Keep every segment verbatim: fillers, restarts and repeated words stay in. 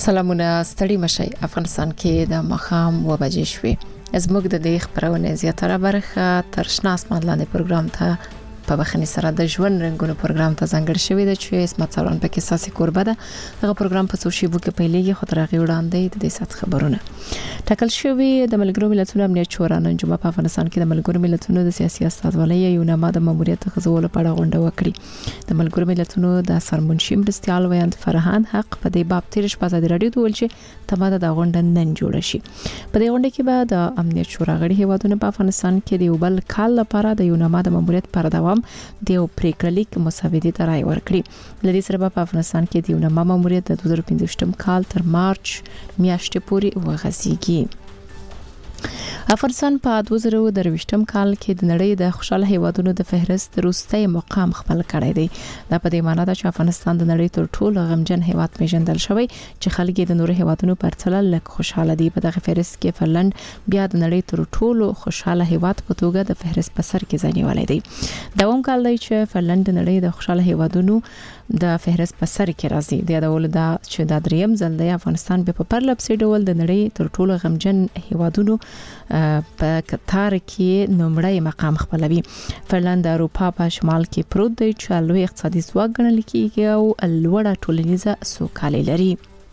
سلامونه ستړي مشي افغانستان کې د مخام و بجې شوي زموږ د دې خبرونه زیاتره برخه تر شناس مدلانه پروګرام ته په بخنی سره د ژوند رنگونو پروګرام ته ځانګړی شوی دی چې اسمت څلورن پکې ساسي کوربه ده هغه پروګرام په سوشي بو کې پیلېږي خو تر هغه وړاندې د دې سات خبرونه ټاکل شوی د ملګرو ملتونو امنیت شورا نن جمعه په افغانستان کې د ملګرو ملتونو د سیاسي استازولۍ یو نامه د ماموریت غزول په اړه غونډه وکړي د ملګرو ملتونو د سرمنشي مرستيال ویاند فرهان حق په دې باب تیر شپه د رادیو ډول چې تماده د غونډه نن جوړ شي په دې غونډه کې به د امنیت شورا غړي هیوادونه په افغانستان کې د یو بل کال لپاره د یو نامه د ماموریت پر دوام د یو پریکړلیک مسودې ته رائے ورکړي لدې سره په افغانستان کې د یو نامه ماموریت د دوه زره پنځه کال تر مارچ میاشتې پورې وغځيږي افغانستان په دوه زره درویشتم کال کې د نړۍ د خوشاله هیوادونو د فهرست وروستي مقام خپل کړی دی دا په دې معنی ده چې افغانستان د نړۍ تر ټولو غمجن هیواد پیژندل شوی چې خلک د نورو هیوادونو په پرتله لږ خوشاله دي په دغه فهرست کې فنلند بیا د نړۍ تر ټولو خوشاله هیواد په توګه د فهرست په سر کې ځای نیولای دی دوام کال دی چې فنلند د نړۍ د خوشاله هیوادونو د فهرست په سر کې راځي د ډول دا چې د دریم ځل د افغانستان په پرلپسې ډول د نړۍ تر ټولو غمجن هیوادونو په قطار کې نومړی مقام خپلوي فنلند د اروپا په شمال کې پروت دی چې لوی اقتصادي ځواک ګڼل کېږي او لوړه ټولنیزه سوکالي لري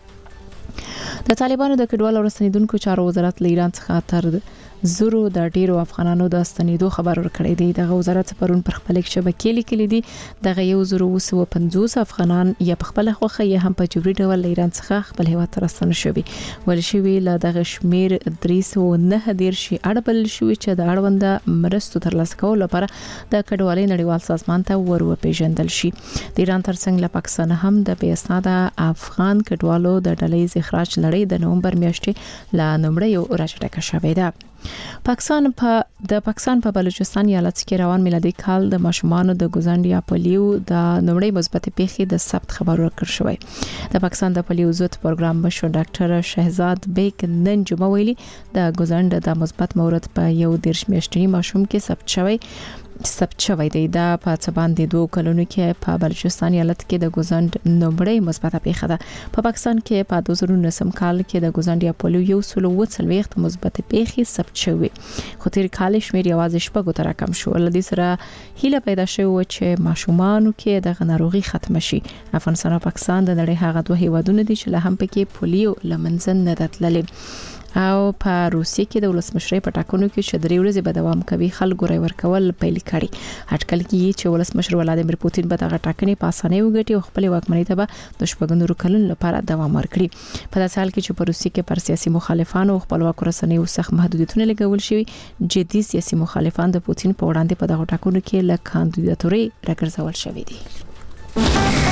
د طالبانو د کډوالو رسنیدونکو چارو وزارت له ایران څخه تر زورو د ډیرو افغانانو د ستنېدو خبر ورکړی دی د وزارت پرون پر خپل شبکې لیکلي دي د یو زرو وسو پنځوس افغانان یا په خپل خوخه یا هم په جبري ډول ایران څخه خپل هیواد ته راستنه شوي ول شوی له دغه شمیر درې سوه نه دیر شي اړبل شوی چې د اړوند مرستو ترلاسه کولو لپاره د کډوالۍ نړیوال سازمان ته ورو پیژندل شي د ایران ترڅنګ له پاکستان هم د پیساده افغان کډوالو د ډلې اخراج لړۍ د نومبر میاشتې لا نومړی یو راچټکه شوې ده پاکستان په د پاکستان په بلوچستان ایالت کې روان میلادي کال د ماشومان د ګوزنډ یا پولیو د نوړې مثبت پیښې د ثبت خبر ورکړ شوی د پاکستان د پولیو ضد پروګرام مشر ډاکټر شهزاد بیگ نن جمعه ویلي د ګوزنډ د مثبت مورد په یو دیرش میاشتنی ماشوم کې ثبت شوی ثبت شوی دی دا په څه باندې دوه کلونو کې په بلوچستان ایالت کې د ګوزنډ نومړی مثبت پیښه ده په پاکستان کې په دوه زره نهم کال کې د ګوزنډ یا پولیو یو سلو وڅلويخت مثبت پیښې ثبت شوی خو تیر کال شمیر یوازې شپږ تر کم شو لدې سره هیله پیدا شوه چې ماشومان کې د ناروغي ختم شي افغانستان او پاکستان د نړۍ هغه دوه هیوادونه دي چې له هم پکې پولیو لمنځن نه دتللې او په روسیې کې د ولسمشرۍ په ټاکنو کې چې درې ورځې به دوام کوي خلکو رای ورکول پیل کړي اټکل کیږي چې ولسمشر ولادیمیر پوتین به دغه ټاکنې په اسانۍ وګټي او خپل واکمنۍ ته به د شپږ کلونو لپاره دوام ورکړي په داسې حال کې چې په روسیې کې پر سیاسي مخالفانو خپل واک رسنۍ سخت محدودیتونه لګول شوي جدي سیاسي مخالفان د پوتین په وړاندې په دغه ټاکنو کې له کاندیداتوري راګرځول شوي دي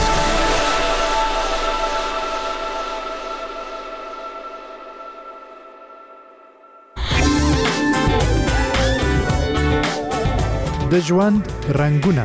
د ژوند رنگونه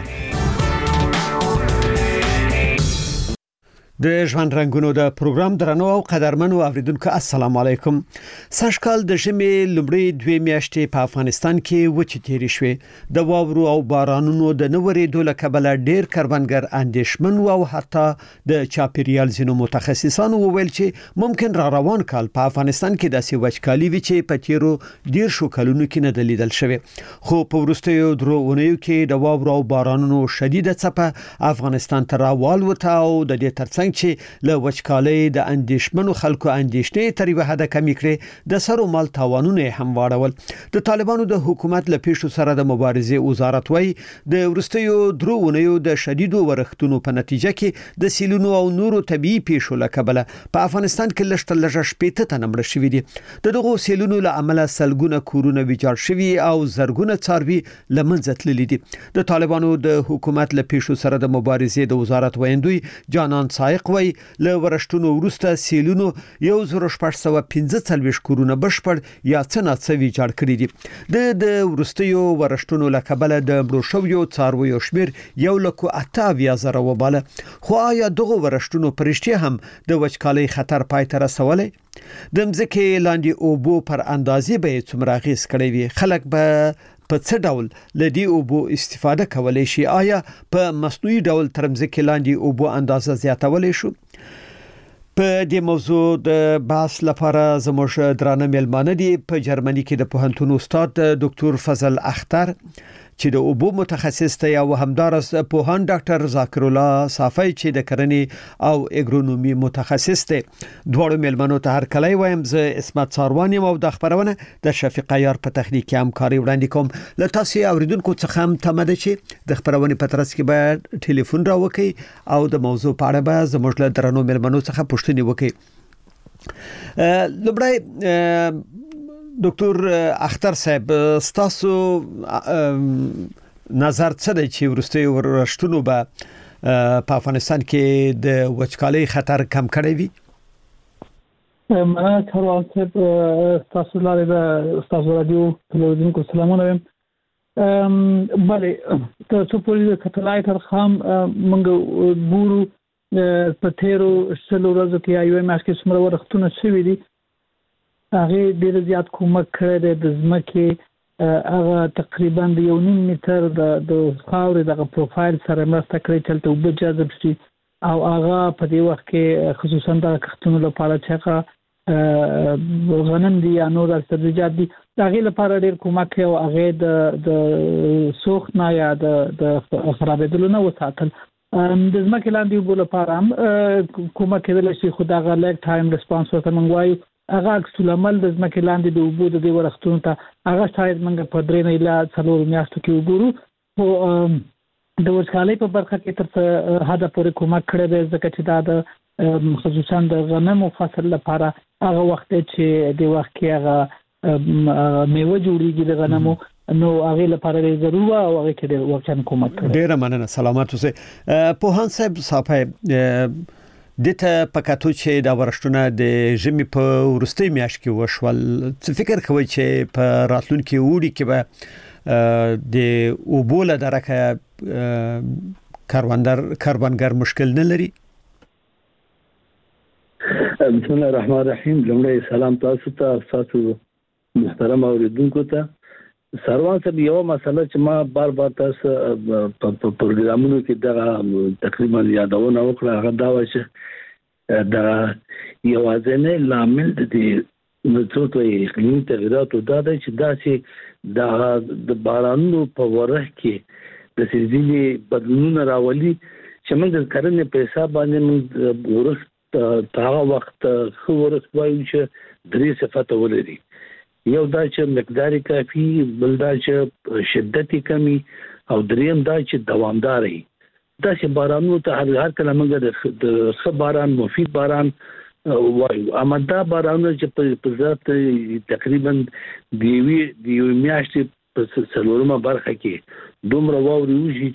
د ژوند رنگونو د پروګرام درنو او قدرمنو اوریدونکو السلام علیکم سږکال د ژمي لومړی دوه میاشتې په افغانستان کې وچې تیرې شوې د واورو او بارانونو د نورېدو له کبله ډېر کروندګر اندېښمن او حتی د چاپیریال ځینو متخصصانو وویل چې ممکن را روان کال په افغانستان کې داسې وچکالي وي چې په تیرو ډېر شو کلونو کې نه دلیدل شوی خو په وروستیو درو اونیو کې د واورو او بارانونو شدیده څپه افغانستان ته راوالوته او د دې ترڅنګ چې له وچکالۍ د اندېشمنو خلکو اندېشنې تر یوه حده کمې کړې د سرو مال تاوانونه هم واړول د طالبانو د حکومت له پیښو سره د مبارزې وزارت وایي د ورستیو درو اونیو د شدیدو ورښتونو په نتیجه کې د سیلونو او نورو طبيعي پیښو له کبله په افغانستان کې لږ تر لږه شپږ تنه مړه شوي دي د دغو سیلونو له امله سلګونه کورونه ویجاړ شوي او زرګونه څاروي له منځه تللي دي د طالبانو د حکومت له پیښو سره د مبارزې د وزارت ویندوی جانان سایق وایي له ورښتونو وروسته سیلونو یو زره شپږ سوه پنځه څلوېښت کورونه بشپړ یا څه ناڅه ویجاړ کړي دي د د ورستیو ورښتونو له کبله د مړو شویو څارویو شمیر یو لک اته اویا زره وباله خو آیا دغه ورښتونو په رښتیا هم د وچکالۍ خطر پای ته رسولی د مځکې لاندې اوبو پر اندازې به څومره اغېز کړی وي خلک به په څه ډول لدی اوبو استفاده کولای شي آیا په مصنوعي ډول تر مځکې لاندې اوبو اندازه زیاتولای شو په دې موضوع د بحث لپاره زموږ درانه مېلمانه دي په جرمني کې د پوهنتون استاد ډاکټر فضل اختر چې د اوبو متخصص دی او همدارس پوهان ډاکټر ذاکر الله صافی چې د کرنې او اګرونومي متخصص دی. دوه مېلمنو ته هر کله وایم زه اسمت ساروان یم او د خبرونه د شفیق عیار په تخنیکی همکاري وړاندې کوم. له تاسو اوریدونکو څخه هم تمه ده چې د خبرونه په ترڅ کې به ټلیفون راوکړي او د موضوع په اړه به زموږ له درنو مېلمنو څخه پوښتنې وکړي. لومړی ډاکټر اختر صاحب ستاسو نظر څه دی چې ورستي ورشتونو به په افغانستان کې د وچکالۍ خطر کم کړی وي؟ مننه سروان صاحب، تاسو لاره تاسو رادیو تلویزیون سلامونه وایم. بله تاسو په کتلای تر خام منګ ګورو په تیرو شلو ورځو کې ایو ماش کې څومره ورختونه شوي دي. هغه ډیر زیات کومک کړی دی د ځمکې هغه تقریبا د یو نیم متر د د خاورې د پروفایل سره مرسته کړې چې ته وب جذب شي او هغه په دې وخت کې خصوصا د کښتونو لپاره چې غنم دي یا نور سبزیجات دي هغه لپاره ډیر کومک کوي او هغه د د سوخت نه یا د د خرابېدلو نه وساتل. د ځمکې لاندې وبو لپاره هم کومک کېدل شي خو دا غلط ټایم ریسپانس ورته منغوايو. هغه اکسل عمل د ځمکې لاندې د وبو د دې ورختونو ته هغه شاید موږ په درې نه اله څلور میاشتو کې وګورو. خو د وچکالۍ په برخه کې تر څه حد پورې کومک کړی دی ځکه چې دا د خصوصا د غنمو فصل لپاره هغه وخت چې د وخت کې هغه میوه جوړیږي د غنمو نو هغه لپاره ضروري او هغه کې د وخت کومک کړی. ډیر مننه، سلامات اوسئ. پوهان صاحب صاحب دته پکاتو چې دا ورشتونه د ژمي په ورستۍ میاشت کې وشول، څه فکر کوي چې په راتلونکي وړي کې به د اوبو له درکه کاروندر کاربنګر مشکل نه لري؟ بسم الله الرحمن الرحیم. لومړی سلام تاسو ته، تاسو محترم اوریدونکو ته. سروان صاحب یو مسله چې ما بار بار تاسو په پروګرامونو کې دا تقریبا یادونه وکړه هغه دا و چې دا یو ځنه لامل دي نو اقلیمي تغیرات دا دی چې دا چې د د بارانونو په وره کې د سیزني بدلونونه راولي چې موږ د کرنې په حساب باندې موږ ورس هغه وخت خو ورس وایو چې درې صفات ولري. یو دا چې مقدار کافي، بل دا چې شدت کمی او دریم دا چې دوامدار وي. دا چې بارانونو ته هر کله موږ د ښه باران مفید باران وایو، اما دا بارانونه چې په ذات تقریبا دیوی دیو میاشتې په څلورمه برخه کې دومره واوري وشي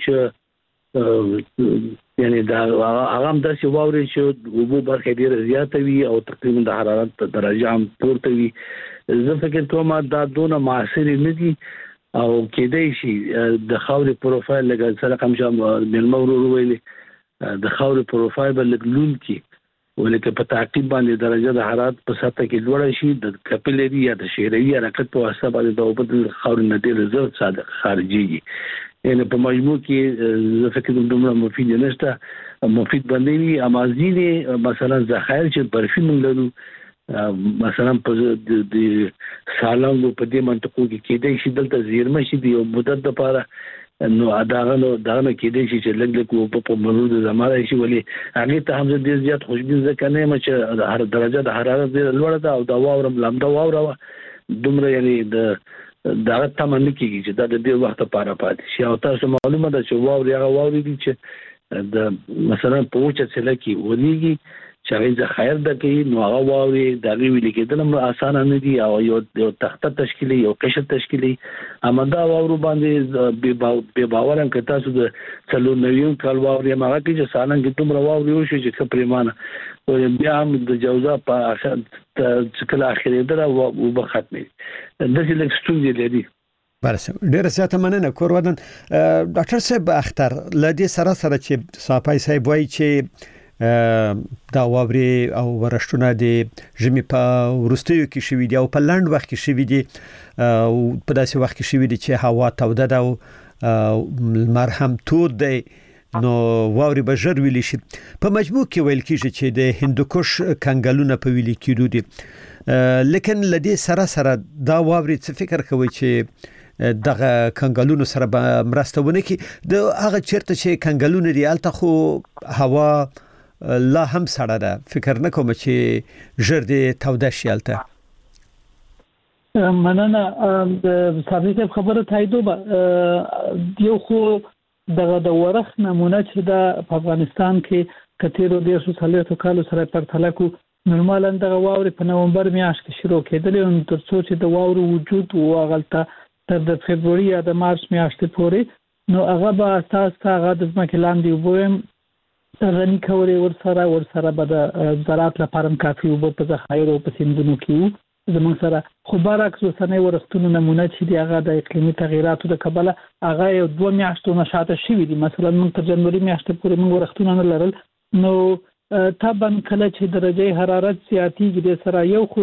چې یعنی دا هغه هم داسې واوري چې اوبو برخه ډیره زیاته وي او تقریبا د حرارت درجه هم پورته وي. زه فکر کوم دا دونه معاصر نه دي او کېدای شي د خاورې پروفایل لګا سره کوم چې ملمو ورو ویلې د خاورې پروفایل بل لګلون کی ولکه په تعقیب باندې درجه د حرارت په سطح کې لوړ شي د کپلری یا د شیروي حرکت په واسطه باندې د اوبو د خاورې نه ډیر زر صادق خارجيږي. یعنی په مجموع کې زه فکر کوم دومره مفید نشته، مفید باندې وي. امازینه مثلا ذخایر چې برفي موږ لرو مثلا په د سالانګو په دې منطقو کې کېدای شي دلته زیرمه شي د یو مدت لپاره نو اداغه نو دغه کېدای شي چې لګ لګ په مرود زماره شي ولې هغه ته هم ډیر زیات خوشبین ځکه نه مچ هر درجه د حرارت ډیر لوړه ده او دا واورم لامده واوره دومره یعنی د دغه تمن کېږي چې دا د دې وخت لپاره پاتې شي. او تاسو معلومه ده چې واوري هغه واوري دي چې د مثلا په وچه څله کې ولېږي چې هغه ذخایر د کې نو هغه واوري د ویل کېدل هم اسانه نه دي او یو یو تخته تشکیلي یو قشر تشکیلي اما دا واورو باندې به باور هم کتا سو د څلور نویم کال واوري هغه کې چې سالن کې دومره واوري وشي چې خپرمانه او بیا هم د جوزا په اخر څکل اخري دره او به ختمي د دې لکستونځي لري. برسه ډیر زیاته مننه کورودن. ډاکټر صاحب اختر لدی سره سره چې صاحب صاحب وایي چې دا واوري او ورشتونه د ژمي په ورستیو کې شوي دي او په لاند وخت کې شوي دي او په داسې وخت کې شوي دي چې هوا توده ده او لمر هم تود دی نو واوري به ژر ویلی شي. په مجموع کې ویل کیږي چې د هندوکش کنګلونه په ویلي کېدو دي، لیکن لدی سره سره دا واوري څه فکر کوي چې دغه کنګلونو سره به مرسته ونه کی د هغه چیرته چې کنګلونه دی الته خو هوا لا هم سړه ده، فکر نه کوم چې ژر دې توده شي الته. مننه د صاحب خبره تاییدو به یو خو دغه د ورخ نمونه چې د افغانستان کې کتیرو د یو څلورو کالو سره پرتله کو نورمالاً دغه واوري په نومبر میاشت کې شروع کېدلې او تر څو چې د واورو وجود واغلته تر د فبرवरी یا د مارچ میاشتې پورې نو هغه به اساس هغه د ځمکې لاندې وبویم غني کولې ورسره ورسره به د زراعت لپاره کافي وبو په ذخایر او په سیندونو کې زموږ سره خو برعکس اوسنۍ ورښتونو نمونه چې دی هغه د اقلیمي تغیراتو د کبله هغه یو دوه میاشتو نشاته شوي دي. مثلا موږ تر جنوري میاشتې پورې موږ ورښتونه نه لرل، نو طبعا کله چې درجه حرارت زیاتیږي د سره یو خو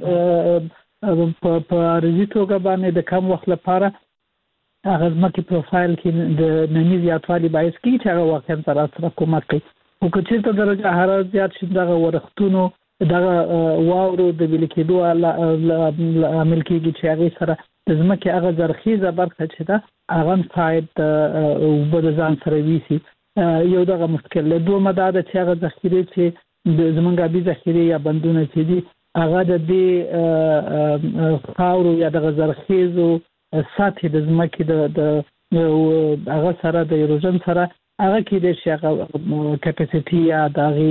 په ارزي توګه باندې د کم وخت لپاره هغه ځمکې پروفایل کې د نمی زیاتوالی باعث کیږي چې هغه واقعا زراعت سره کومک کوي. خو که چېرته درجه حرارت زیات شي دغه ورښتونو دغه واورو د ویل کېدو عامل کېږي چې هغه سره د ځمکې هغه زرخیزه برخه چې ده هغه فاید اوبه د ځان سره ویسي. یو دغه مشکل له دومره دا ده چې هغه ذخیره چې د زمونږ آبي ذخیره یا بندونه چې دي هغه د دې خاورو یا دغه زرخیزو سطح د ځمکې د هغه سره د ایروژن سره هغه کې د شي هغه کیپاسټي یا دغه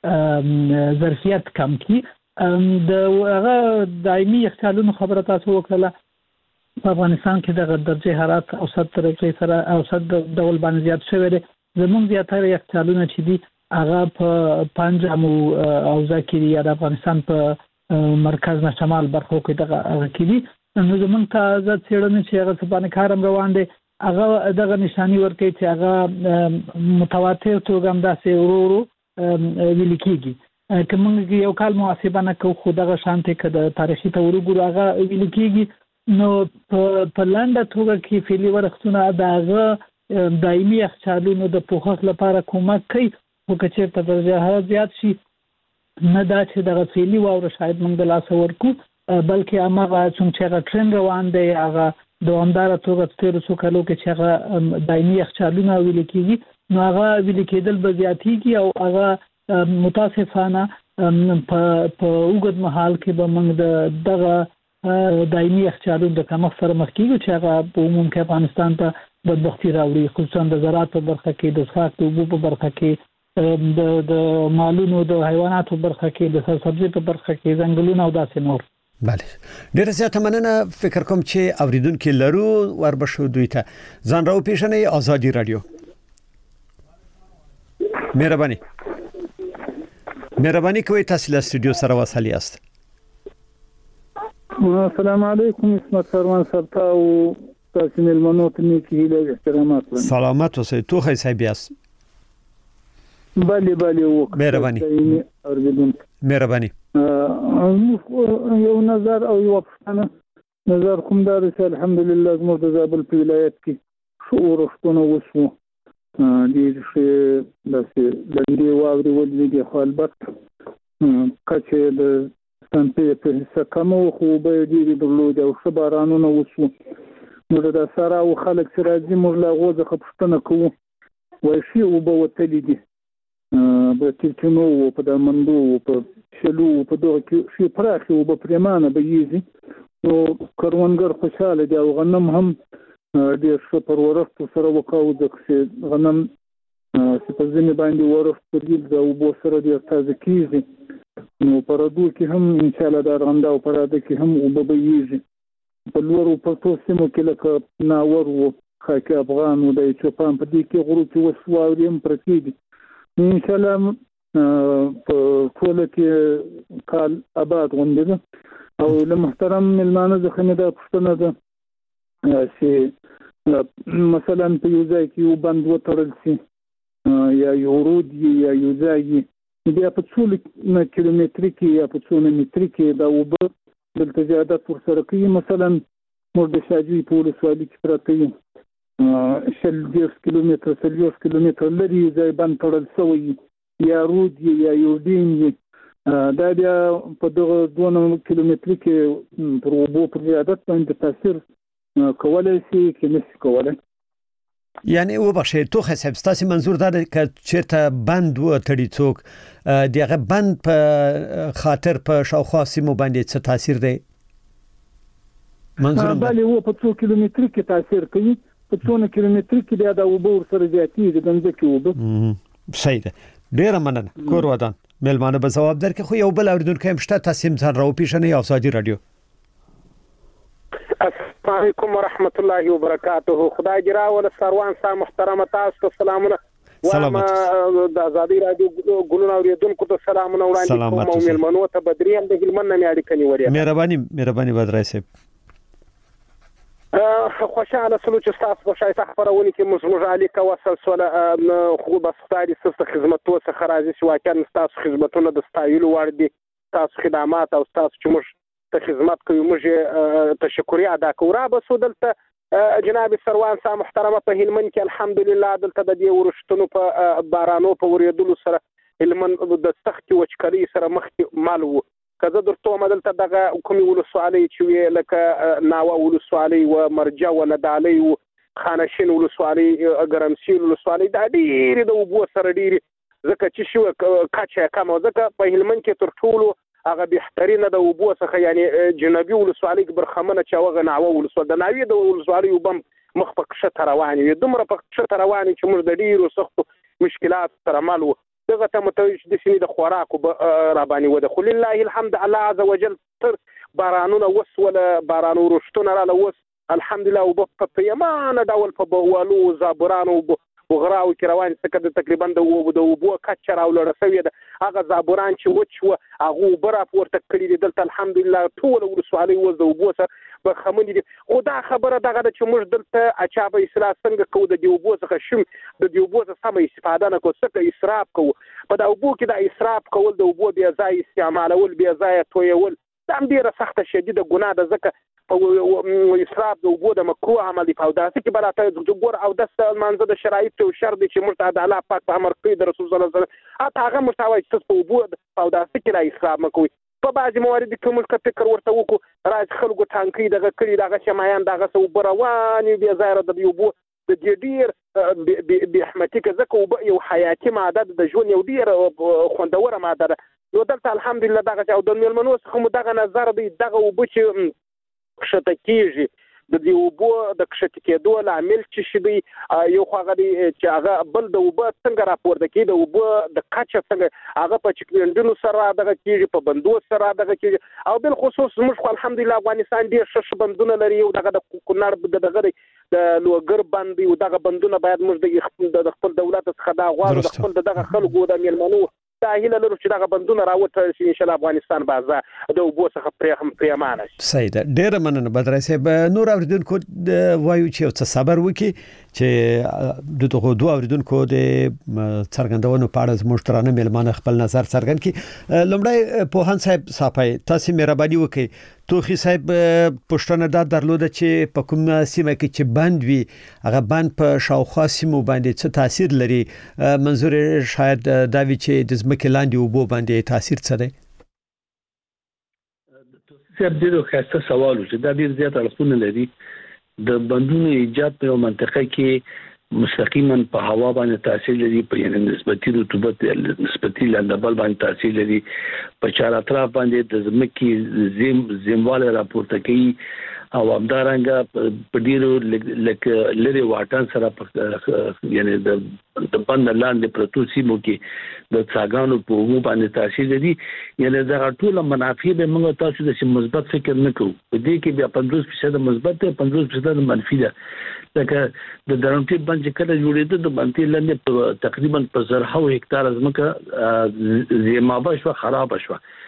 ظرفیت کم کی د هغه دایمي یخچالونو خبره تاسو وکړه. په افغانستان کې د درجه حرارت اوسط درجه سره اوسط ډول باندې زیات شوی دی. زموږ زیاتره یخچالونه چې دي هغه په پنجاب او اوزا کې یا د افغانستان په مرکز نه شمال برخو کې دغه کې دي. نو زموږ تازه څېړنې چې هغه سبانه کارم روان دي هغه دغه نشانی ورکوي چې هغه متواتر توګه هم داسې ورو ورو ویل کېږي. که موږ یو کال محاسبه نه کوو خو دغه شانتې که د تاریخي ته ورګورو هغه ویل کېږي. نو په لنډه توګه کې فعلي ورښتونه د هغه دایمي یخچالونو د پوښښ لپاره کومک کوي. خو که چېرته درجه حرارت زیات شي نه دا چې دغه فعلي واوره شاید موږ د لاسه ورکو، بلکې هماغه څومره چې هغه ټرند روان دی هغه دوامداره توګه تېرو څو کالو کې چې هغه دایمي یخچالونه ویل کېږي نو هغه ویل کېدل به زیاتېږي او هغه متاسفانه په اوږد مهال کې به موږ د دغه دایمي یخچالونو د کمښت سره مخ کېږو چې هغه په عموم کې افغانستان ته بدبختي راوړي، خصوصا د زراعت په برخه کې، د څښاک د اوبو په برخه کې، د د مالونو د حیواناتو په برخه کې، د سبزي په برخه کې، ځنګلونه او داسې نور. بله ډیره زیاته مننه. فکر کوم چې اوریدونکو لرو وربشو دوی ته ځان راو پیژنې. آزادی رادیو مهرباني مهرباني کوي تاسو له استودیو سره وصلی است. السلام علیکم اسمت سروان سرتا او تاسو ملمنو ته نیکی له احترامات. سلامت اوسئ. تو خی صاحب یاست؟ بله بله وک مهرباني مهرباني یو نظر او یو پښتنه نظر کوم دار چې الحمدلله زموږ د زابل په ولایت کې شعور شتونه وسو دي چې داسې لندې واوري ولې خو البته کچې د ستنې په حصہ کم خو به دي درلود او خبرانونه وسو نو دا سره او خلک سره دې موږ لا غوځه پښتنه کوو وای شي او به وتلی دي په تلچنو او په دمندو او په شلو په دغه کې شي پراخي او په پرمانه به یزي او کروندګر خوشاله دي او غنم هم ډېر ښه پر ورښت سره وکاو د غنم چې په ځینې باندې ورښت پرې د اوبو سره ډېر تازه کیږي نو پردو کې هم ان شاء الله د رنده او پراده کې هم اوبه به یزي په لورو په توسمو کې لکه ناور او خاکي افغان او د چوپان په دې کې غرو کې وسواریم پرتی دي ان شاء الله په ټول کې کال آباد غونډه او له محترم ملمانه ځخه نه د پښتنه ده چې مثلا په یو ځای کې یو بند وتړل شي یا یو رود یا یو ځای بیا په څو کیلومتر کې یا په څو متر کې دا وبه د تجارت پر سره کوي مثلا موږ د شاجوی په ولسوالۍ کې پراته یو شل دیرش کیلومتر څلوېښت کیلومتر لري ځای بند تړل شوی یا رود یا یوډین دا بیا په دغه دوه کیلومتر کې پر اوبو پر زیادت باندې تاثیر کولای شي کې نشي کولای. یعنی و بخشه تو حساب ستاسو منظور داره که چیرته بند و تړي څوک دیغه بند په خاطر په شاوخوا سیمو باندې څه تاثیر دی؟ منظور بله و په څو کیلومتر کې تاثیر کوي، په څو کیلومتر کې بیا د اوبو سره زیاتېږي د ځمکې اوبه. صحیح ده، ډیره مننه. کور ودان ملمانه به جواب درکې. خو یو بل اوریدونکو هم شته، تاسو هم ځان راو پیژنئ او ساجي رادیو. السلام علیکم ورحمت الله وبرکاته. خدای جرا ول سروان صاحب محترم تاسو ته سلامونه. سلامات. د آزادی رادیو ګلونه اوریدونکو ته سلامونه وړاندې کوم او ملمنو ته بدري هم د هلمند نه اړیکه نیولې. مهرباني مهرباني بدرای صاحب. خوشاله سلو چې تاسو په شایسته خبرونه کې موږ اړیکه وصل سره خو بس ستاسو څخه خدماتو څخه راځي چې واقعا تاسو خدماتونه د ستایلو وړ دي. تاسو خدمات او تاسو چې موږ ته خدمت کوي موږ تشکر ادا کوو. را به سودلته جناب سروان صاحب محترمه په هلمند کې الحمدلله دلته د دې ورشتونو په بارانو په ورېدلو سره هلمند د سختي وچکري سره مخ مال وو. کزه درته مدلته دغه کومي ولسوالۍ چې وی لکه ناوه ولسوالۍ و مرجع و ندالۍ و خانشین ولسوالۍ ګرمسیر ولسوالۍ د ډېر د وبو سره ډېر ځکه چې شو کاچه کم ځکه په هلمند کې تر ټولو هغه بهترینه د وبو څخه یعنی جنوبي ولسوالۍ برخمنه چې هغه ناوه ولسوالۍ د ناوی د ولسوالۍ وبم مخ په کښه روان وي دومره په کښه روان چې موږ د ډېرو سختو مشکلات سره مال وو. دغه ته متوجه د سینې د خوراکو را باندې وده خو لله الحمد الله عز وجل تر بارانونه وسوله بارانو رشتونه را لوس الحمدلله وب په یمانه ډول په بوالو زابرانو وغراو کې روان څخه تقریبا د وبو د وبو کچر او لرسوي د هغه زابران چې وچ و هغه برا پورته کړی دي دلته الحمدلله ټول ورسوالي و د وبو سره بخمن دي. خو دا خبره دغه چې موږ دلته اچابه اصلاح څنګه کو د دیوبو څخه شم د دیوبو څخه سم استفاده نه کو څخه اسراف کو په دا وبو کې د اسراف کول د وبو بیا ځای استعمالول بیا ځای تویول دا ډیره سخته شدیده ګناه ده ځکه په اسراف د وبو د مکروه عمل په داسې کې بلاته د ګور او د منځ د شرایط او شرط چې مرتد د الله پاک په امر کوي د رسول الله صلی الله علیه وسلم اته هغه مستوي چې په وبو او داسې کې را اسراف مکوي. په بعضی موارد کې موږ فکر ورته وکړو راځ خلکو ټانکي دغه کړی دغه شمایان دغه سو برواني بیا زایره د یوبو د ډیر به احمدی کې زکه یو حیاتي ماده د ژوند یو ډیر خوندوره ماده ده. نو دلته الحمدلله دغه او د ملمنو څخه دغه نظر دی دغه وبو چې کښته کیږي د دې وبو د کښته کېدو لامل چې شي دی یو خواغه دی چې هغه بل د وبو څنګه راپورته کیږي د وبو د کچه څنګه هغه په چکلندونو سره دغه کیږي په بندو سره دغه کیږي او بل خصوص موږ الحمدلله افغانستان ډیر ښه بندونه لري او دغه د کونړ دغه د لوګر بند او دغه بندونه باید موږ د خپل دولت څخه دا غواړو د خپل دغه خلکو د ملمنو دا هیله لرو چې دغه بندونه راوته شي ان شاء الله افغانستان بازه د وبو څخه پرې هم پریمانه شي. صحیح ده، ډیر مننه بدر صاحب. نور اوریدونکو وایو چې څه صبر وکي چې دغه دوه اوریدونکو د څرګندونو په اړه زموږ ترانه ملمانه خپل نظر څرګند کړي. لومړی پوهان صاحب صافای تاسو مهرباني وکړئ توخی صاحب پښتنه دا درلوده چې په کوم سیمه کې چې بند وي هغه بند په شاوخوا سیمو باندې څه تاثیر لري؟ منظور شاید دا وی چې د ځمکې لاندې وبو باندې تاثیر څه دی؟ سب دې یو خاصه سوال چې دا ډیر زیات اړخونه لري. د بندونو ایجاد په منطقه کې مستقیما په هوا باندې تاثیر لري، په یعنی نسبتي رطوبت نسبتي لندبل باندې تاثیر لري، په چار اطراف باندې د ځمکې زم زمواله راپورته کوي او همدارنګه په ډیرو لکه لری واټن سره یعنی د د بند لاندې پروتو سیمو کې د څاګانو په عموم باندې تاثیر لري. یعنی دا ټول منافع به موږ تاسو د مثبت فکر نه کوو، په دې کې بیا پنځوس فیصد مثبت او پنځوس فیصد منفي ده. لکه د درونټي بند چې کله جوړېده د بندي لاندې تقریبا په زرهاو هکتار ځمکه زیمابه شو خراب شو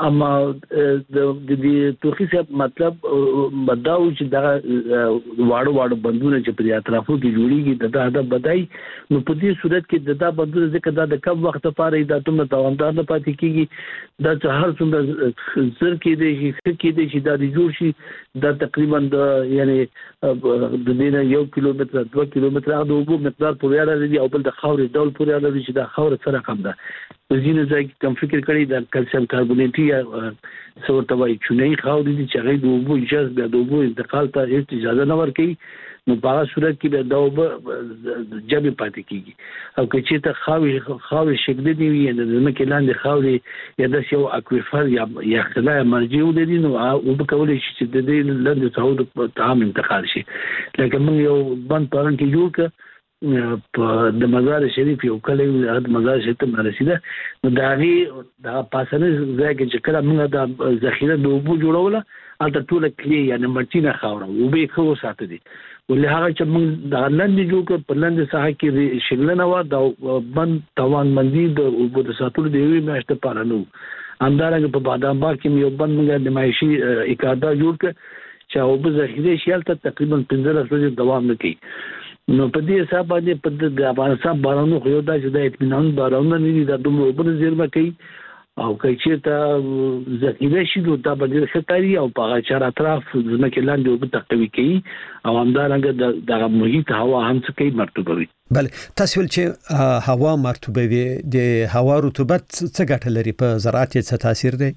اما د دې توخي صاحب مطلب بداو چې دا واړو واړو بندونه چې په اطرافو کې جوړیږي د دا د بدای نو په دې صورت کې د دا بندونه ځکه دا د کم وخت لپاره دا تم توامدار نه پاتې کیږي دا چې هر څومره زر کې دی چې کې دی چې دا د جوړ شي دا تقریبا د یعنی د دې یو کیلومتر دوه کیلومتر د اوبو مقدار پورې اړه او بل د خاورې ډول پورې اړه چې دا خاور سره کم ده ځینې ځای کې کم فکر کړی د کلسیم کاربونیټي یا څه وایي چونې خاورې دي چې هغه د اوبو اجازه د اوبو انتقال ته هیڅ اجازه نه ورکوي نو په هغه صورت کې به دا اوبه جبې پاتې کیږي او که چې ته خاورې خاورې شکل دی وي د ځمکې لاندې خاورې یا د یو اکویفر یا یا خلا مرجع ولري نو اوبه کولای شي چې د دې لاندې څو د طعام انتقال شي لکه موږ یو بند پران کې جوړ ک په د مزار شریف یو کلی د مزار شریف ته رسیده نو دا غي د پاسنه ځای کې چې کله موږ د ذخیره د اوبو جوړوله البته ټول کلی یعنی مرچینه خاور او به خو ساتي دي ولې هغه چې موږ د لاندې جوړ کړ په لاندې ساحه کې شګلنه و د بند توان مندي د اوبو د ساتلو دی وی مشته پاره نو همدارنګه په بادام باغ کې یو بند موږ د مایشي اکادا جوړ کړ چې اوبو ذخیره شیلته تقریبا پنځه ورځې دوام نه کوي نو په دې حساب باندې په د افغانستان بارانو خو یو دا چې د اطمینان بارانونه نه دي د دومره اوبه زیرمه کوي او که چېرته ذخیره شي نو دا به ډېر ښه کاري او په هغه چار اطراف ځمکې لاندې اوبه تقوي کوي او همدارنګه دغه محیط هوا هم څه کوي مرطوبوي. بله تاسو ول چې هوا مرطوبوي د هوا رطوبت څه ګټه لري په زراعت څه تاثیر دی؟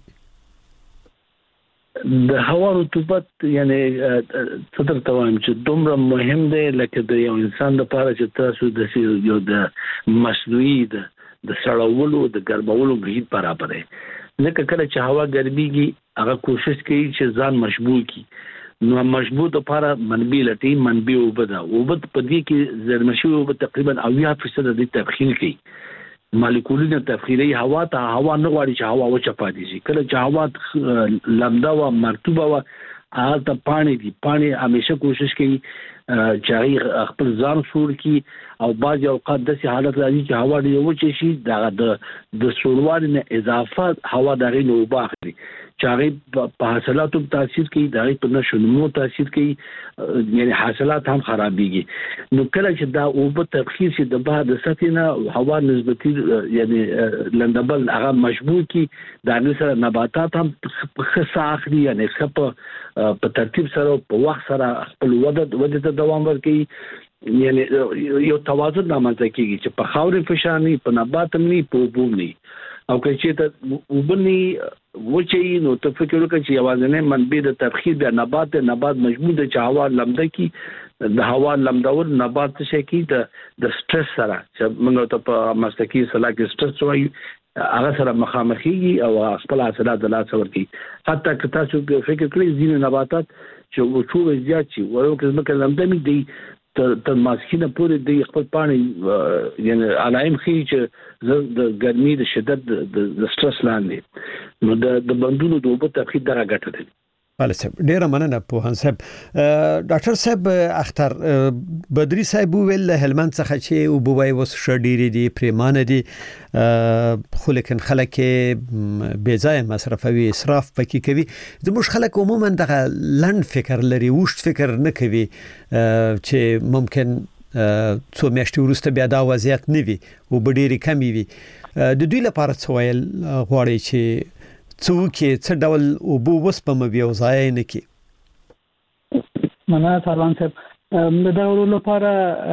د هوا رطوبت یعنی څه درته وایم چې دومره مهم دی لکه د یو انسان لپاره چې تاسو د یو د مصنوعي د د سړولو د ګرمولو محیط برابر دی لکه کله چې هوا ګرميږي هغه کوشش کوي چې ځان مشبوع کړي نو مشبوع لپاره منبع لټي منبع وبدا وبد په دې کې زرمشي وب تقریبا اویا فیصد د تبخیر کوي مالیکولونه تفخیری هوا ته هوا نه غواړي چې هوا وچه پاتې شي کله چې هوا لمدا و مرطوبه و هغه ته پانی دي پانی همیشه کوشش کوي چې خپل ځان سور کی او بعض اوقات د سي حالت راځي چې هوا ډېر وچه شي د د سوروالي نه اضافه هوا دغه نو باخلي چې په حاصلاتو تاثیر کوي دغه په نشونمو تاثیر کوي یعنی حاصلات هم خرابيږي نو کله چې دا اوبه تبخیر شي د بعد سطحنا هوا نسبتي یعنی لندبل هغه مشبوع کی د سره نباتات هم خصه اخلي یعنی خپ په ترتیب سره په وخت سره خپل وده وده ته دوام ورکړي یعنی یو توازن رامنځته کیږي چې په خاورې فشارني په نبات ني په اوبو او که چې ته وبني وچی نو ته فکر وکړه چې یوازې منبع د تبخیر د نبات نبات مجموع د هوا لمده کی د هوا لمدول نبات څه کی د د سټرس سره چې موږ ته په مستقي صلاح کې سټرس وایي هغه سره مخامخي او خپل حاصلات د لاس ورکی حتی که تاسو فکر کړئ ځینې نباتات چې وچو زیات شي ورو کې زمکه لمده می دی تر ماسکینه پورې د خپل پانی یعنی علائم خي چې د ګرمي د شدت د سټرس لاندې نو د بندونو د اوبو تبخیر دغه ګټه ده. بله صاحب ډیره مننه پوهان صاحب. ډاکټر صاحب اختر بدري صاحب ویل هلمند څخه چې وبوي وس شډيري دي پریمانه دي خو لیکن خلک بے ځای مصرفوي اسراف پکې کوي زموږ خلک عموما دغه لند فکر لري وشت فکر نه کوي چې ممکن څو میاشتې وروسته بیا دا وضعیت نه وي او ډېری کمی وي د دوی لپاره څه ویل غواړي چې څوکي څه ډول او بو وسپم بیا ځای نه کی مننه سروان صاحب د دا ورو لپاره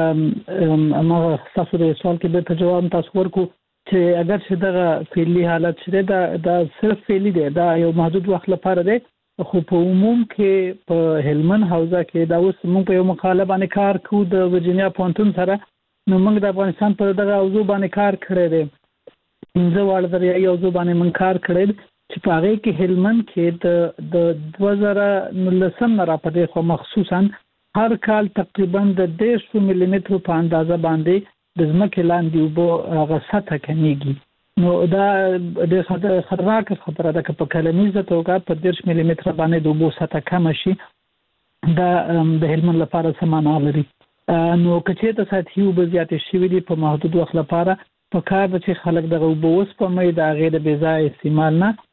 ما تاسو د سوال کې به جواب تاسو ورکو چې اگر چې دا فعلی حالت شته دا دا صرف فعلی دی دا یو محدود وخت لپاره دی خو په عموم کې په هلمند حوزه کې دا اوس موږ په یو مقاله باندې کار کوو د ورجینیا پونتون سره نو موږ د افغانستان په دغه موضوع باندې کار کړی دی انځه وړ درې یو ځو باندې موږ کار کړی چې په هغه کې هلمند کې د د دوه زره نولسم نه راپدې خو مخصوصا هر کال تقریبا د دیرش ملي متر په اندازه باندې د ځمکې لاندې اوبو هغه سطح کمیږي نو دا د خطرناک خطر ده چې په کلنیزه توګه په دیرش ملي متر باندې د اوبو سطح کم شي دا د هلمند لپاره څه معنا لري نو کچې ته سطحي اوبه زیاتې شوي دي په محدود وخت لپاره په کار چې خلک دغه اوبه اوس په مې د هغې د بې ځایه استعمال نه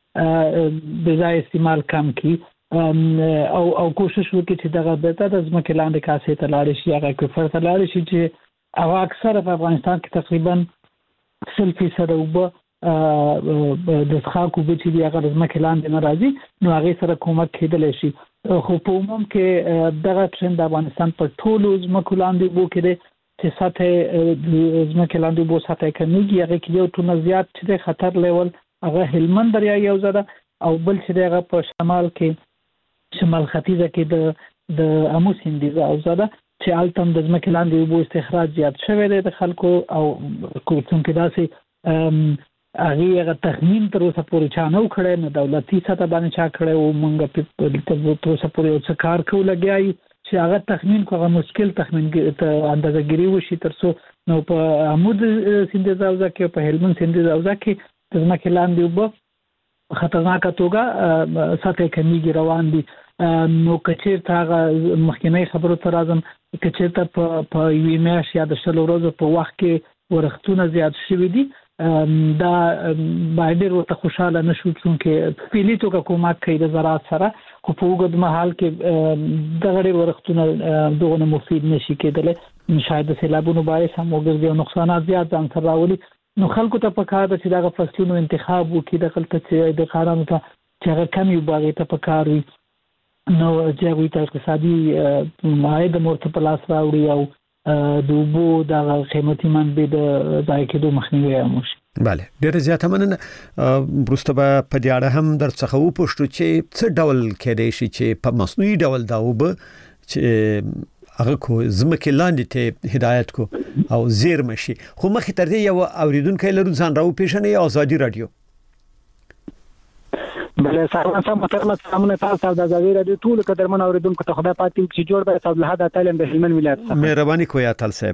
د ځای استعمال کم کی او او کوشش وکړي چې دغه د ځمکې لاندې کاسې ته لاړ شي هغه کفر ته لاړ شي چې او اکثره په افغانستان کې تقریبا سل فیصد وب د ښاکو به چې هغه ځمکې لاندې ناراضي نو هغه سره کومک کېدل شي خو په عموم کې دغه ټرند د افغانستان په ټولو ځمکو لاندې وو کې چې سطح ځمکې لاندې وو سطح کمیږي هغه کې یو ټونه زیات چې خطر لیول هغه هلمند دریا یو زده او بل چې هغه په شمال کې شمال ختیځه کې د د امو سیندیزه او زده چې التم د ځمکې لاندې وو استخراج زیات شوی دی د خلکو او کوم کې داسې هغه هغه تخمین تر اوسه پورې چا نه وکړي نو دولتي سطح باندې چا کړي او مونږ په تر اوسه پورې یو څه کار کوو لګیای چې هغه تخمین کوغه مشکل تخمین ته اندازهګیری وشي ترڅو نو په عمود سیندیزه او ځکه په هلمند سیندیزه او ځکه د ځمکې لاندې وب خطرناک توګه سطح کمیږي روان دي نو کچیر ته مخکنی خبرو ته راځم کچیر ته په یوې میاشت یا د شلو ورځو په وخت کې ورښتونه زیات شوي دي دا باید ورته خوشاله نشو چې پیلي توګه کومک کوي د زراعت سره خو په وګد مهال کې د غړي ورښتونه دغه مفید نشي کېدل شاید د سیلابونو باعث هم وګرځي او نقصانات زیات ځان سره راولي نو خلکو ته پکار ده چې دغه فصلونو انتخاب وکړي د خلکو چې د قانون ته چې هغه کمی باغې ته پکار وي نو چې هغه ته اقتصادي ماید مرته په لاس راوړي او د وبو د قیمتي منبع د ځای کېدو مخنیوي وشي. بله ډیره زیاته مننه. وروسته به په دې اړه هم در څخه وپوښتو چې څه ډول کېدای شي چې په مصنوعي ډول دا وبه چې هغه کو زمکه لاندې ته هدایت کو او زیر مشي خو مخې تر دې یو اوریدونکو لرو ځان راو پیژنې آزادي رادیو. بله سلام سم محترم سلامونه تاسو د ازادي رادیو ټول قدرمن اوریدونکو ته خدای پاتې چې جوړ به صاحب له دا تعلیم د هلمند ولایت څخه مهرباني کوي اتل صاحب.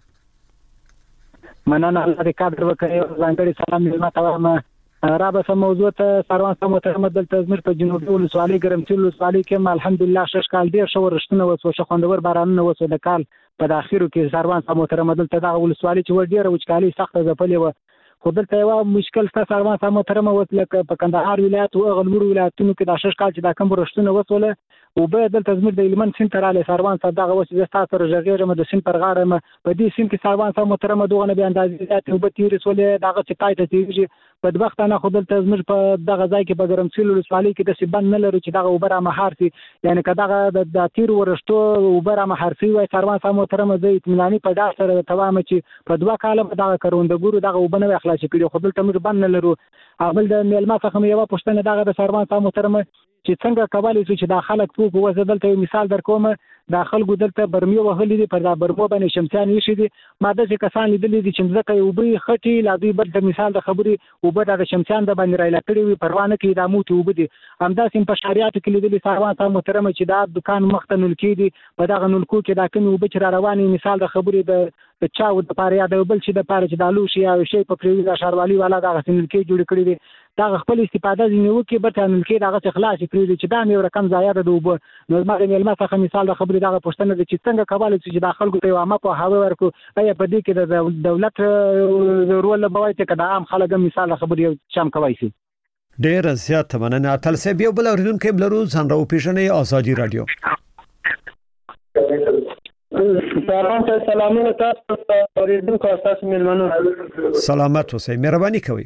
مننه الله دې قدر وکړي ځانګړي سلام مې ماته را به سم موضوع ته سروان سم محترم دلته زمر په جنوبي ولسوالۍ ګرمسیر ولسوالۍ کې الحمدلله شش کال ډیر شو رښتونه وسو خوندور بارانونه وسو د کال په داخلو کې سروان سم محترم دلته د ولسوالۍ چې ور ډیر وچکالي سخته ځپلې و خو دلته یو مشکل ست سروان سم محترم وسله په کندهار ولایت او غلمور ولایتونو کې د شش کال چې د کم رښتونه وسوله او به دلته زمر د هلمند سیند تر علی سروان صد دغه وسه د تاسو رجغیره د سیند پر غاړه په دې سیند کې سروان سم محترم دغه نه به اندازې زیات او به تیر سولې دغه چې پایته تیږي په وخت نه خو دلته زمر په دغه ځای کې په ګرمسیر ولسوالۍ کې د سیبان نه لري چې دغه وبره مهارتي یعنی کداغه د تیر ورشتو وبره مهارتي وای سروان سم محترم د اطمینانی په داسه سره توامه چې په دوه کاله دغه کروندګورو دغه وبنه اخلاص کړي خو دلته موږ باندې لرو اول د میلمه څخه یو پښتنه دغه د سروان سم محترم چې څنګه کولای شي چې د خلک په وځ دلته یو مثال درکوم د خلکو دلته برمیو وهلې دي پر دا برمو باندې شمسان وشي دي ماده چې کسان لیدلې دي چې ځکه یو به خټي لا دوی بل د مثال د خبري او به د شمسان د باندې راځي کړي وي پروانه کې د موت وبدي همدا سیم په شریعت کې لیدلې سروان سم محترم چې دا دکان مختنل کې دي په دغه نلکو کې دا کوم وب چې رواني مثال د خبري د د چاو د پاره یا د بل چې د پاره چې د لوشي یا شی په پریوزه شاروالي والا دغه سیمل کې جوړ کړی دي دا خپل استفاده ځنیو کې به تنل کې دغه اخلاص پریوزه چې دا یو رقم ضایع ده وب نو ما د ملما څخه مثال د خبري دغه پښتنه د چې څنګه کولای شي چې د خلکو په عامه په هاوی ورکو ایا په دې کې د دولت رول به وایي چې د عام خلک مثال د خبري شام کوي شي. ډیر زیات مننه اتل صاحب یو بل اوریدونکو بلرو ځان راو پیژنې آزادي رادیو. سلام ته سلامونه تاسو ته اوریدونکو تاسو ملمنو سلامت اوسئ مهرباني کوئ.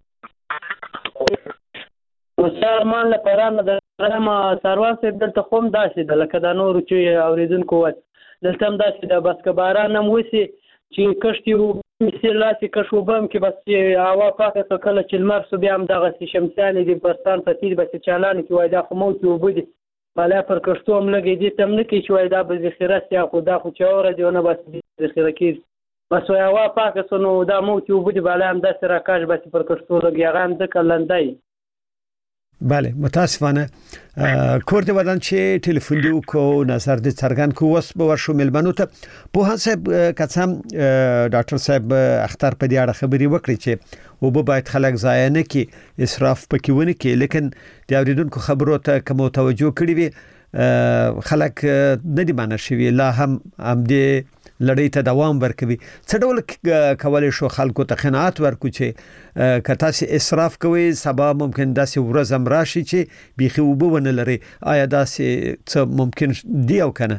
وسار مان له پرانه د رحمه سروان صاحب دلته خوم داسې د لکه د نورو چې اوریدونکو وای دلته هم داسې د بس کباران هم وسی چې کشتي وو مثال لاسي کښو بم کې بس هوا پاکه څو کله چې لمر سو بیا هم دغه شمسان دي پرستان په تیر بس چالان کې وای دا خو موت وبدي بالا پر کښتو هم لګي دي تم نه کې چې وای دا به ذخیره سیا خو دا خو چوره دی نه بس ذخیره کې بس هوا پاکه سو نو دا موت وبدي بالا هم د سره کاش بس پر کښتو لګي هغه هم د کلندای. بله متاسفانه کور دې ودان چې ټلیفون دی کو نظر دې څرګند کو وس به ورشو ملمنو ته په حساب قسم ډاکټر صاحب اختر په دې اړه خبري وکړي چې او به باید خلک ضایع نه کی اسراف پکې ونه کی لیکن د اوریدونکو خبرو ته کوم توجه کړی وي خلک نه دی مانه شوی لا هم هم دې لړۍ ته دوام ورکوي. څه ډول کولای شو خلکو ته قناعت ورکړو چې کته سي اسراف کوي سبا ممکن داسې ورځ هم راشي چې بيخي وبونه لري؟ آیا داسې څه ممکن دی او کنه؟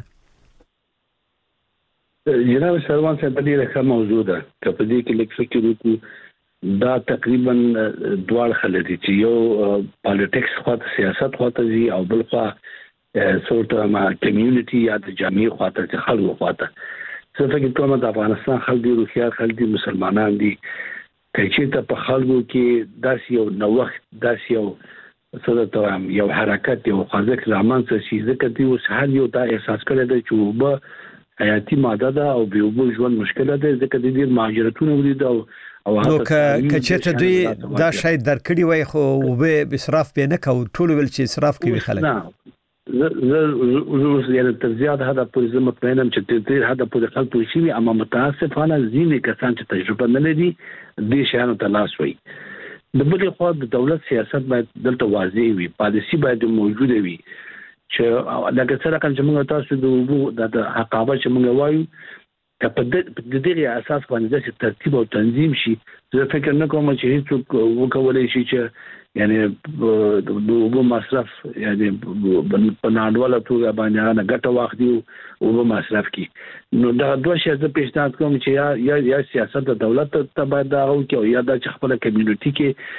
جناب سروان صاحب دې ښه موضوع ده چې په دې کې لیک فکر وکړو دا تقریبا دوه خلک دي چې یو پالیټکس خواته سیاست خواته دي او بل خوا سورت ما کمیونټي یا د جامعي خواته چې خلکو خواته څه فکر کوم د افغانستان خلک دي روخيار خلک دي مسلمانان دي چې ته په خلکو کې داسې یو نوښت داسې یو سره یو حرکت یو خوځښت زمان څه شي ځکه دی اوس هر یو دا احساس کړی دی چې وبه حیاتي ماده ده او به وبو ژوند مشکل ده ځکه د دې مهاجرتونه ولید او نو که چې ته دوی دا شاید درکړي وای خو وبه اسراف به نه کو ټول ول چې اسراف کوي خلک. زه زه یعنی تر زیات هدا پر زه مطمئنم چې تیر هدا پر خلک شي اما متاسفانه ځینې کسان چې تجربه نه لري دې شانو ته لاس وي. د بل خو د دولت سیاست باید دلته واضح وي، پالیسی باید موجوده وي چې لکه څنګه چې موږ تاسو د وبو د عقابه چې موږ وایو که په دې اساس باندې د ترتیب او تنظیم شي. زه فکر نه کوم چې هیڅ وکولای شي چې یعنی د وبو مصرف یعنی په نړیواله توګه باندې نه ګټه واخلي او وبو مصرف کی. نو دا دوه شی زه پیشنهاد کوم چې یا یا سیاست د دولت ته باید دا او کې یا د خپل کمیونټي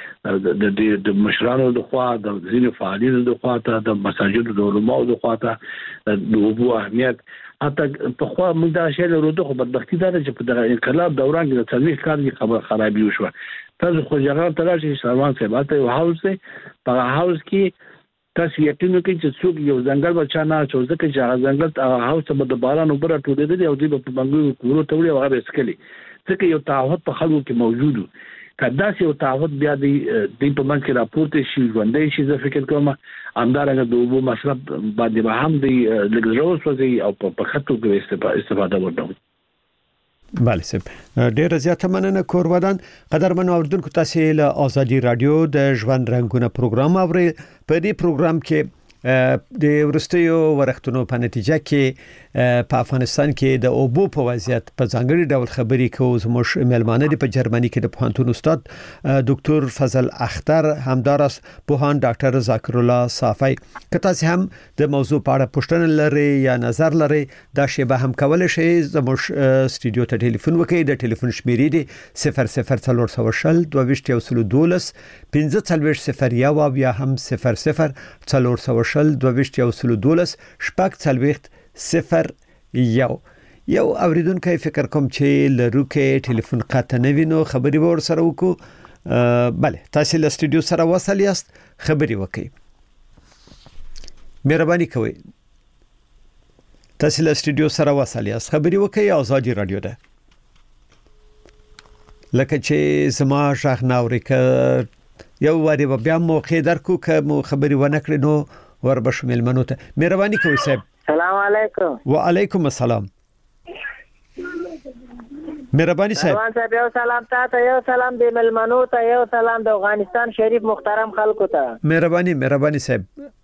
کې د د مشرانو د خوا د ځینو فعالینو د خوا ته د مساجد د علماء د خوا ته د وبو اهمیت حتی په خوا موږ دا شی له روته خو بدبختی ده چې په دغه انقلاب دوران کې د څلوي کار کې خبر خرابي وشو. تاسو خو جګړه تراشي سروان صاحب ته یو هاوس دی په هاوس کې تاسو یقین وکړئ چې څوک یو ځنګل بچا نه چوز کې چې هغه ځنګل هاوس په د باران وبره ټولېدل او دوی په بنګو کورو ته وړي او هغه اسکلي ځکه یو تعهد په خلکو کې موجود و. کدا چې یو تعهد بیا دی د په منځ کې راپورته شي ژوندې شي زه فکر کوم همدارنګه د وبو مصرف باندې به هم دی لګزروس وځي او په خطو کې استفاده وکړو. بله سب ډیر زیاته مننه کورودان. قدرمن اوردونکو تاسو له ازادي رادیو د ژوند رنگونه پروګرام اورئ. په دې پروګرام کې د ورستیو ورختونو په نتیجه کې په افغانستان کې د اوبو په وضعیت په ځانګړي ډول خبرې کوو. زموږ ملمانه دي په جرمني کې د پوهنتون استاد ډاکټر فضل اختر، همدارس پوهان ډاکټر ذکر الله صافی. که تاسو هم د موضوع په اړه پوښتنه لرئ یا نظر لرئ دا شی به هم کولای شئ. زموږ استودیو ته ټلیفون وکړئ. د ټلیفون شمیرې دي صفر صفر څلور سو شل دوه ویشت یو سل دولس پنځه څلور صفر یو او یا هم صفر صفر څلور سو شل دوه ویشت یو سل دولس شپږ څلوېښت صفر یو. یو اوریدونکو فکر کوم چې لروکه ټلیفون قطع نه وینو خبري ور سره وکړو. بله تاسو له استودیو سره وصل یاست خبري وکړئ. مهرباني کوئ تاسو له استودیو سره وصل یاست خبري وکړئ. ازادي رادیو ده لکه چې زما شاخ ناوریکه یو وری بیا موقع درکو که مو خبري ونه کړې نو ور بشمیل منو ته. مهرباني کوئ صاحب. السلام علیکم. وعلیکم السلام. مهرباني صاحب. روان صاحب یو سلام تاسو یو سلام د ملمنو ته یو سلام د افغانستان شریف محترم خلکو ته. مهرباني مهرباني صاحب.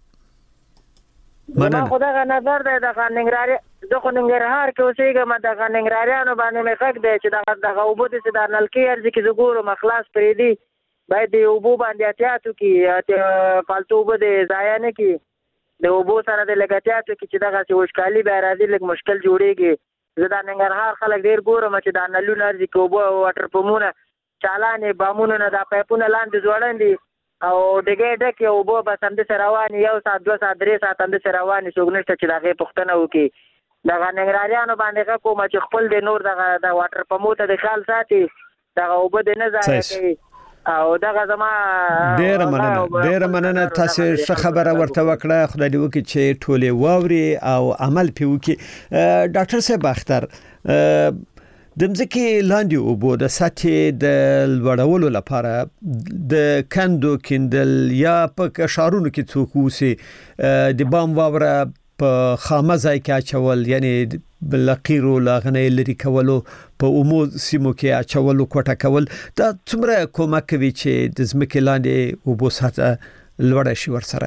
مننه. خدای نظر ده د ننګرهار د ننګرهار کې اوسېږم د ننګرهاریانو باندې مې حق دی چې د د اوبو د سدار نلکی ارزي کې زګورو مخلاص پرې دی باید د اوبو باندې احتیاط وکړي فالتو اوبه د ضایع نه کړي. د اوبو سره د لګاتیاتو کې چې دغه وشکالي به راځي لږ مشکل جوړیږي. زه د ننګرهار خلک ډیر ګورم چې د نلونو ارزي کې اوبه واټر پمونه چالانې بامونو نه د پایپونه لاندې ځوړندي او دغه ډکه اوبه بس هم د رواني یو سات دوه سات درې سات هم د رواني څوک نشته چې دغه پښتنه وکړي. دغه ننګرهاریانو باندې کوم چې خپل د نور دغه د واټر پمو ته د خیال ساتي دغه اوبه د نه ضایع کوي او دغه زما ډیر مننه ډیر مننه تاسو څه خبره ورته وکړه. خدای دې وکړي چې ټوله واوري او عمل پیو کې. ډاکټر صاحب اختر د مځکې لاندې اوبو د سطحې د لوړولو لپاره د کندو کیندل یا په شارونو کې څوک اوسي د بام واوره په خامه ځای کې اچول یعنی بلقیرو لاغنې لري کولو په عمو سیمو کې اچولو کوټه کول دا څومره کومک کوي چې د ځمکې لاندې اوبو سطح لوړ شي ورسره.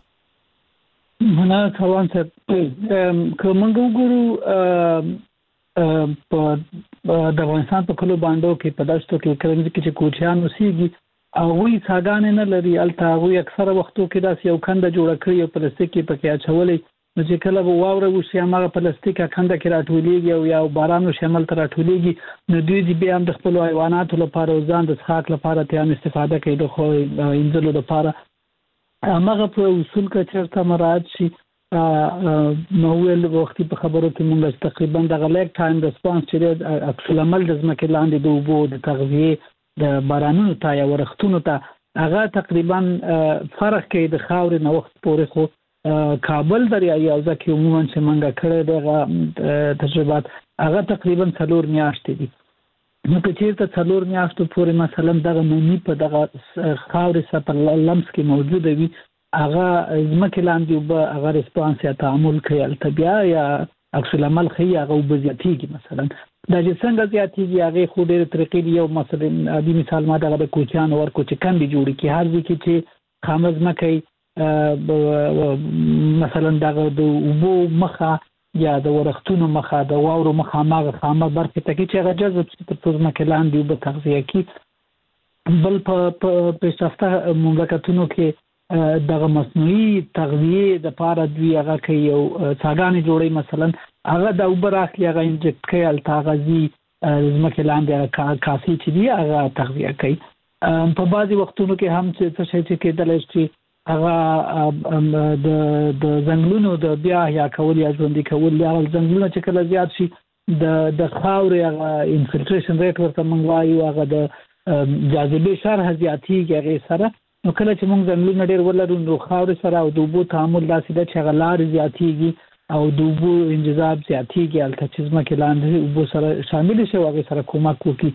مننه روان صاحب. که موږ وګورو په د افغانستان په کلو باندې کې په داشتو کې کله چې کوچیان اوسېږي او وی څاګان نه لري الته وی اکثره وختو کې داس یو کنده جوړ کړی او پلاستیک کې پکې اچولې نو چې کله به واوره وشي هغه پلاستیک کنده کې راټولېږي او یا باران شامل تر راټولېږي نو دوی دې بیا هم د خپل حیواناتو لپاره ځان د څښاک لپاره ته هم استفاده کوي د خو انځلو لپاره هغه په اصول کې چرته مراد شي نو ول وخت په خبرو کې موږ تقریبا د غلیک ټایم ریسپانس چې اکثر عمل د ځمکې لاندې د اوبو د تغذیه د بارانونو ته یا ورښتونو ته هغه تقریبا فرق کوي د خاورې نو وخت پورې خو کابل دریایي او ځکه عموما چې منګه کړې دغه تجربات هغه تقریبا څلور میاشتې دي نو که چیرته څلور میاشتو پورې مثلا دغه نمی په دغه خاورې سره لمس کې موجود وي هغه ځمکې لاندې وب هغه ریسپانس یا تعامل کوي التبیا یا عکس العمل کوي هغه وبزیاتیږي مثلا دا چې څنګه زیاتیږي هغه خو ډېر طریقې یو مثلا ابي مثال ما دغه د کوچیان ورکو چې کندي جوړي کی هر ځکه چې خامز مکه مثلا دغه د وبو مخه یا د ورښتونو مخه د واورو مخه ماغه خامه برخه ته کې چې هغه جذب چې په ځمکه لاندې وب تغذیه کی بل په پیشرفته مملکتونو کې دغه مصنوعي تغذیه د پاره دوی هغه کوي او څاګانې جوړي مثلا هغه د اوبر اخلي هغه انجکټ کوي التاغذي زمکه لاندې کافي چې دی هغه تغذیه کوي په بعضي وختونو کې هم څه شي چې کېدل شي هغه د د ځنګلونو د بیا یا کول یا ژوندۍ کول یا ځنګلونو چې کله زیات شي د د خاورې هغه انفلټریشن ریټ ورته موږ وایو هغه د جاذبې شرح زیاتیږي هغه سره نو کله چې موږ ځنګلونه ډېر ولرو نو خاورې سره او د اوبو تعامل داسې ده چې هغه لارې زیاتیږي او د اوبو انجذاب زیاتیږي البته چې ځمکې لاندې اوبو سره شامل شي او هغه سره کومک وکړي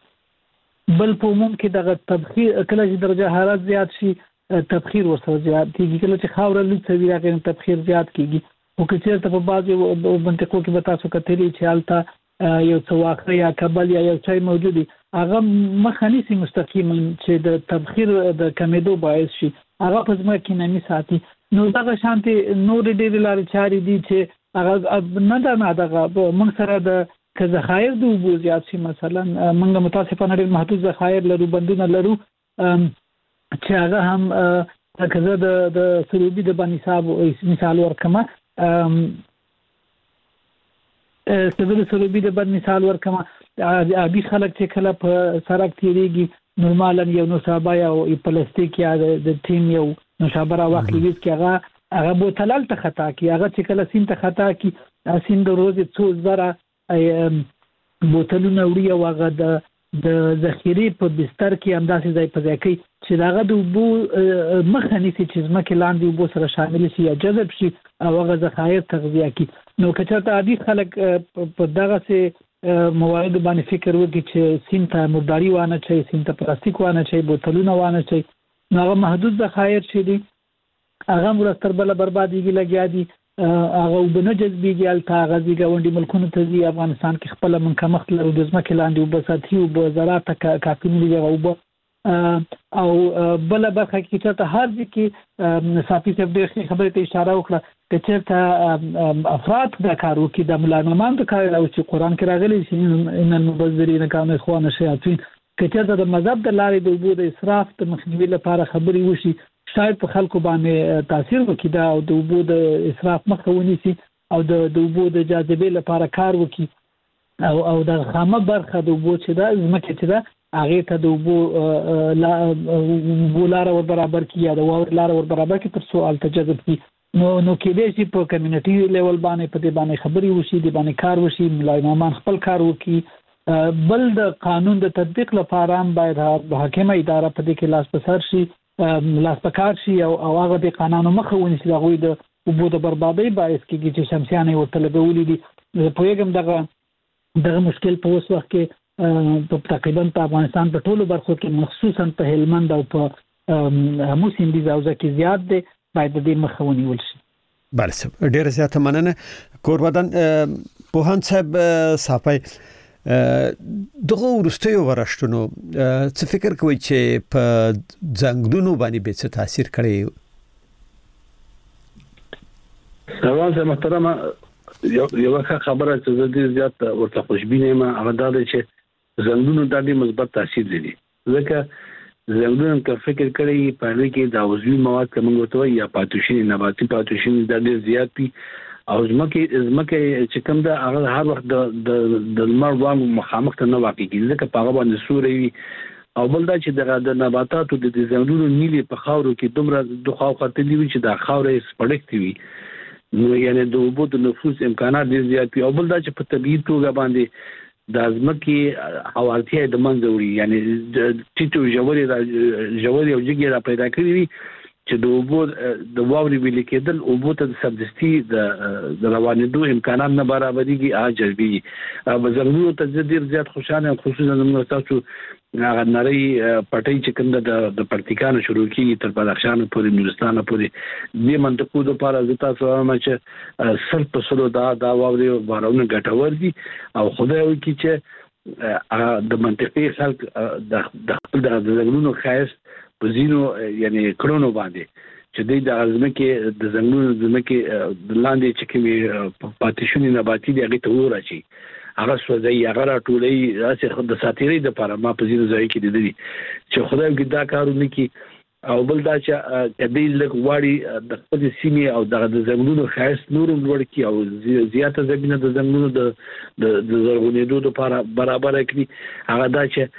بل په عموم کې دغه تبخیر کله چې درجه حرارت زیات شي تبخیر ورسره زیات کیږي کله چې خاوره لږ وي هغه تبخیر زیات کیږي او که چېرته په بعضي منطقو کې به تاسو کتلی چې البته یو څه واخه یا کبل یا یو څه موجودي هغه مخه نیسي مستقیما چې د تبخیر د کمیدو باعث شي هغه په ځمکه کې نمی ساتي نو دغه شانتي نور ډېر لارې چاري دي چې هغه نه دا نه دغه موږ سره د که ذخایر د اوبو زیات شي مثلا موږ متاسفانه ډېر محدود ذخایر لرو بندونه لرو چې هغه هم کزه د د سروبي د باندې حساب مثال ورکمه سبب سروبي د باندې مثال ورکمه ابي خلک چې کله په سړک تیریږي نورمالا یو نوشابه یا پلاستیک یا د ټیم یو نوشابه را واخلي چې هغه هغه بوتلل ته خطا کی هغه چې کله سین ته خطا کی سین د روز څو زره بوتلونه وړي او هغه د د ذخیره په بستر کې انداسې ځای په ځای کې چې داغه د وبو مخه نیسي چې ځمکه لاندې وبو سره شامل شي یا جذب شي او هغه ذخایر تغذیه کی نو که چېرته عادي خلک په دغه سه موارد باندې فکر وکړي چې سین ته مرداري وانه چي سین ته پلاستیک وانه چي بوتلونه وانه چي نو هغه محدود ذخایر شي دي هغه مرستر بل برباديږي لګیا دي هغه وبنه جذبيږي الته غزي غونډي ملکونو ته دي افغانستان کې خپل منکمخت لرو د ځمکې لاندې وبساتي او زراعت کافي نه دی او بل برخه کې چې هر ځکه صافي څه د خبرې ته اشاره وکړه چې چېرته افراد د کارو کې د ملایمان د کار او چې قران کې راغلي چې ان المبذرین کانوا اخوان الشیاطین چې چېرته د مذهب د لارې د وبو د اسراف د مخنیوي لپاره خبرې وشي شاید په خلکو باندې تاثیر وکړي دا او د وبو د اسراف مخه ونیسي او د وبو د جاذبې لپاره کار وکړي او او د خامه برخه د وبو چې دا ځمکه چې دا هغه ته د وبو لا ولاره ور برابر کیه دا ور لاره ور برابر کی تر سوال تجذب کی نو نو کې دې چې په کمیونټي لیول باندې په دې باندې خبري وشي دې باندې کار وشي ملایمان خپل کار وکړي بل د قانون د تطبیق لپاره هم باید حاکمه اداره په دې کې لاس پسر شي لاس پکار شي او هغه د قانونو مخه ونیسي د غوي د وبو د بربادي باعث کیږي چې شمسيانې ورته لګولې دي په یوګم دغه دغه مشکل په اوس وخت کې په تقریبا په افغانستان په ټولو برخو کې مخصوصا په هلمند او په همو سیندیز او ځکه زیات دي باید د دې مخه ونیول شي بله ډیره زیاته مننه کوربدن پوهان صاحب صافي دغه ورستیو ورشتونو څه فکر کوي چې په ځنګلونو باندې به څه تاثیر کړی سلام محترمه یو یو خبره چې د دې زیات ورته خوشبینه ما هغه دا چې زنګونو د دې مثبت تاثیر لري ځکه زنګونو که فکر کړی په لږ کې د عضوي مواد کوم ورته یا پاتوشین نباتي پاتوشین د ډېر زیات دي او ځمکه ځمکه چې کوم دا هغه هر وخت د د لمر وړاندې مخامخ ته نه واقع کیږي ځکه په هغه باندې سوري وي او بل دا چې د نباتاتو د زنګونو نیلې په خاورو کې دومره د خاو خاطري وي چې د خاورې سپړکتي وي نو یعنی د اوبو د نفوذ امکانات ډیر زیات وي او بل دا چې په طبيعي توګه باندې د ځمکې حوالتیا د منځوري یعنی ټیټو جوړې جوړې او جګې را پیدا کړې وي چې د اوبو د واوري ویل کېدل اوبو ته سبزستي د روانېدو امکانات نه برابرېږي اجربي او زموږ ته ډیر زیات خوشاله خصوصا زموږ تاسو هغه نری پټي چې کوم د د پرتګال شروع کیږي تر بدخشان پورې نورستان پورې دې منطقو د پاره د تاسو هم چې سر په سلو دا دا واوري بارونه ګټور دي او خدای وکړي چې د منطقي خلک د خپل د زمونو خاص په زینو یعنی کړونو باندې چې د ازمکه د زنګونو ځمکه د لاندې چې کومي پاتیشونی نباتي دی هغه ته ورچی هغه سوځي هغه راټولي راسه د ساتيري د لپاره ما په زینو ځای کې دي چې خدای دې دا کارونه کوي او بل دا چې کدی لک واړی د خپل سیمه او د زنګونو خاص نورم لوړ کی او زیاته زمينه د زنګونو د د زرغونېدو لپاره برابر کړي هغه دا چې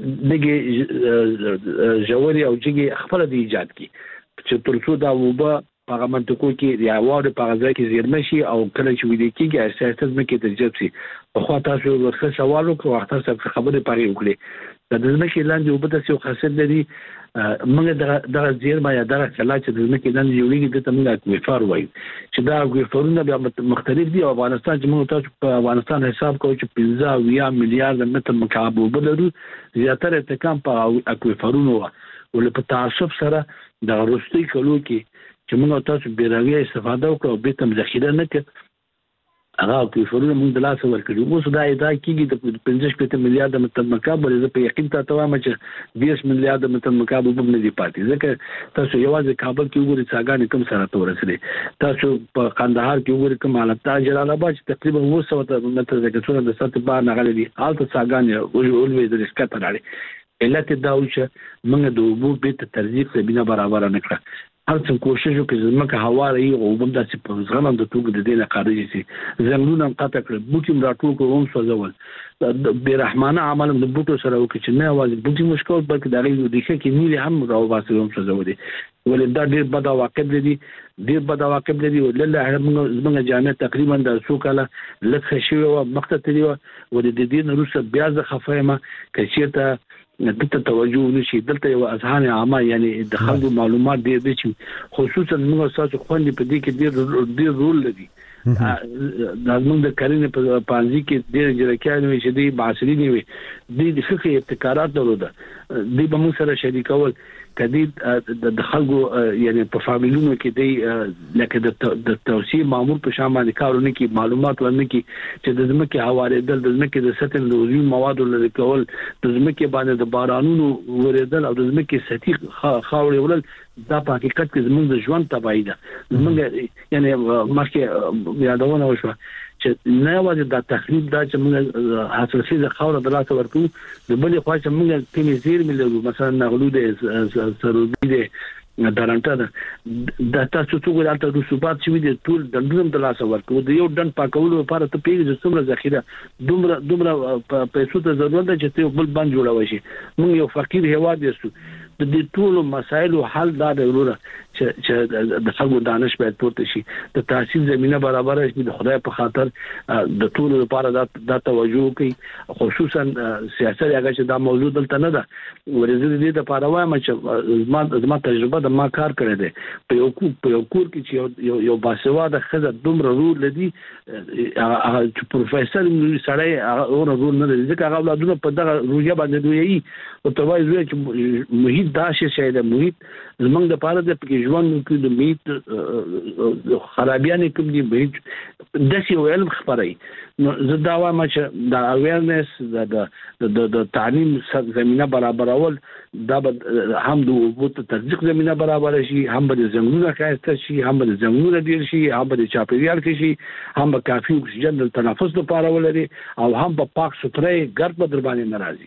دغه جوړي او جګي خپل د ایجاد کی چې ترڅو دا وبا هغه منطقو کې یا واړه په غځای کې زیرمه شي او کله چې ویل کېږي اساساً مکه تجربه شي په خوا تاسو ورخه سوال وکړو وخت تاسو خبرې پاره وکړي د دې کې لاندې وبته څه خاصیت لري موږ د د زیرمه یا د کلا چې د دې کې لاندې جوړیږي د تمنګ اکویفر وایي چې دا اکویفرونه بیا مختلف دي او افغانستان چې موږ تاسو په افغانستان حساب کوو چې پنځه میلیارډ متر مکعب وبلرو زیاتره تکام په اکویفرونو ول په تعصب سره د روستي کلو کې چې موږ تاسو بیرغه استفاده وکړو به تم ذخیره نه کړ هغه کې فرونه موږ د لاس ورکړو اوس دا ادعا کیږي د پنځه میلیارډ متر مکعب ولې په یقین ته وایم چې بیس میلیارډ متر مکعب وب نه دی پاتې ځکه تاسو یوازې کابل کې وګورئ څنګه کوم سره تورسلې تاسو په قندهار کې وګورئ کوم حالت تا جلال آباد تقریبا اوه سوه متر ځکه د سات بار نه غلي حالت څنګه اولوي د رسکته راړي علت دا و چې موږ د وبو به ترجیح زمينه برابر نه کړه هر څه کوشش وکړو چې زمکه هوا لري او بم داسې په ځغلم د توګه د دې نه قاعده شي زمونږ هم قطع کړ بوټیم راټول کوو هم سوځول د بیرحمانه عمل د بوټو سره وکړي چې نه واځي بوټي مشکل بلکې د غي د ښه کې نیل هم راو باسي هم سوځول دي ولې دا ډېر بد واقع دي ډېر بد واقع دي ولله زمونږ جامع تقریبا د څو کاله لکه شوی او مختتري و د دې نه روسه بیا ز خفایمه کچېته دته توجه نشي دلته یو اذهان عامه یعنی د خلکو معلومات ډېر دي چې خصوصا موږ تاسو خوندې په دې کې ډېر ډېر رول لري د موږ د کارینه په پانځي کې ډېر جرکیان وي چې د معاصرین وي د فقهي ابتکارات درلوده د به موږ سره شریکول کدی د خلکو یعنی په فامیلونو کې دی لکه د توصیه مامور په شامل کارونه کې معلومات ورنه کې چې د زمکه حواله دل د زمکه د سطح د عضوي موادو لري کول د زمکه باندې د بارانونو ورېدل او د زمکه سطح خاورې ورل دا په حقیقت کې زموږ د ژوند تبعیض ده زموږ یعنی مخکې یادونه وشوه چې نه واځي د تخریب دا چې موږ حاصل د خاور د لاسه ورکو د بلې خوا چې موږ کمی زیر ملو مثلا نغلو د سرودي د دارانټا د تاسو څو ګلالته رسوبات چې وي د ټول دندوم د لاسه ورکو د یو دن پاکولو لپاره ته پیږي چې څومره ذخیره دومره دومره پیسو ته ضرورت ده چې ته بل باندې جوړوي شي موږ یو فقیر هواد یو د دې ټول مسایلو حل دا دی وروره چې چې د خلکو دانش باید پورته شي د تحصیل زمينه برابر شي د خدای په خاطر د ټول لپاره دا توجه کوي خصوصا سیاست هغه چې دا موضوع دلته نه ده ورزه دې د لپاره وایم چې زما زما تجربه د ما کار کړی دی په یو کو په یو کور کې چې یو یو باسواده خزه دومره رول لدی هغه چې پروفیسور سړی هغه رول نه لري ځکه هغه اولادونه په دغه رویه باندې دوی او ته وایي چې محیط دا شي چې د محیط زمنګ د پاره د پکې ژوند کې د میت خرابیان کوم دي به د سی علم خبري نو زه دا وایم چې د اویرنس د د تعلیم زمينه برابرول دا هم د وبوت تطبیق زمينه برابر شي هم د زنګونو کاست شي هم د زنګونو ډیر شي هم د چاپیریال کې شي هم کافي اکسیجن د تنفس لپاره ولري او هم په پاک ستري ګرد په دربانې ناراضي.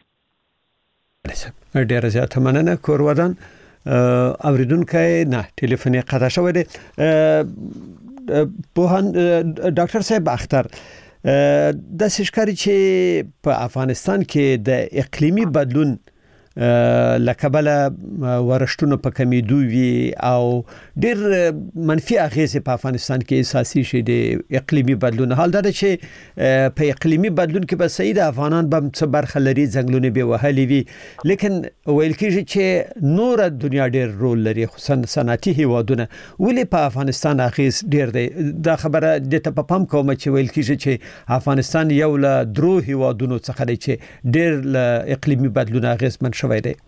ډیر زیات مننه کور ودان اوریدونکو نه ټلیفون قطع شوی دی. په ډاکټر صاحب اختر د سشکاري چې په افغانستان کې د اقلیمی بدلون لکبل ورشتونه په کمیدو وی او ډیر منفي اغیزې په افغانستان کې اساسي شي د اقلیمی بدلون. حال دا چې په اقلیمی بدلون کې به سید افغانان به څه برخه لري ځنګلونه به وهلي وي لیکن ویل کېږي چې نور دنیا ډیر رول لري خصوصا صنعتي هیوادونه ولې په افغانستان اغیز ډیر دی. دا خبره د ته په پام کوم چې ویل کېږي چې افغانستان یو له درو هیوادونو څخه دی چې ډیر له اقلیمی بدلون اغیز من شوی دی.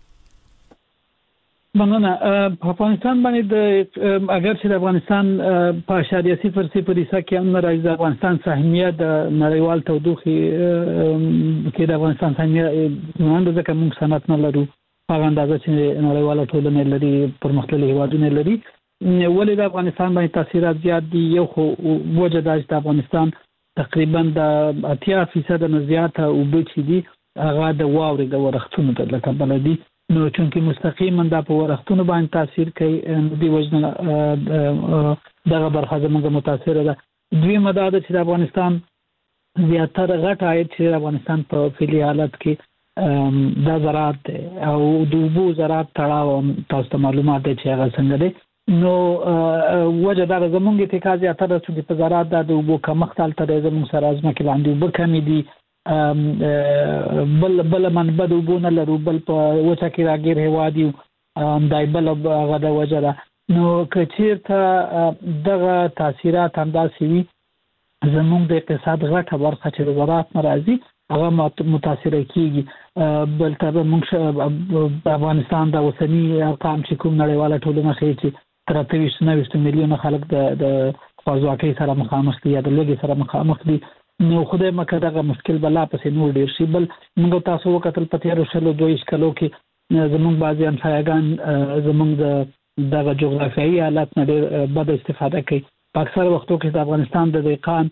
مننه. په افغانستان باندې د اگر چې د افغانستان په اشاریه صفر صفر حصہ کې هم راځي د افغانستان سهمیه د نړیوال تودوخي کې د افغانستان سهمیه نن د کوم صنعت نه لرو په اندازه چې نړیواله ټولنه لري پرمختللي هیوادونه لري ولې د افغانستان باندې تاثیرات زیات دي. یو خو وجه دا چې د افغانستان تقریبا د اتیا فیصد نه زیاته او بچی دي هغه د واورې د ورښتونو د لکه بلدي نو چې مستقیما د په ورښتونو باندې تاثیر کوي د وجنه دغه برخه زموږ متاثر ده. دوی مدد چې د افغانستان زیاتره غټ عاید چې د افغانستان په فعلی حالت کې د زراعت او د اوبو زراعت تړاو تاسو ته معلومات دي چې هغه څنګه دي نو وجه دا زموږ اتکا زیاتره چې په زراعت د اوبو کمښت تل زموږ سره ازمه کې لاندې وب کمی دي بل بل منبع وبونه لرو بل په وچه کې راګیر هوادي دای بل هغه د وجره نو کچیرته دغه تاثیرات انداسي وي زموږ د اقتصاد غټه برخه چې د زراعت ناراضي هغه متاثر کیږي. بل تر موږ په افغانستان د وسنی ارقام چې کوم نړیواله ټولنه ښیي چې تر اتهویشت نهویشت میلیونه خلک د خوځواکۍ سره مخامخ دي یا د لوږې سره مخامخ دي نو خدای مکه دغه مشکل بلا پسې نور ډیر شي. بل موږ تاسو وکتل په تیر شلو دویش کلو کې زموږ بعضي انفایګان زموږ د دغه جغرافیایي حالت نه ډیر بد استفاده کوي. په اکثر وختو کې د افغانستان د دهقان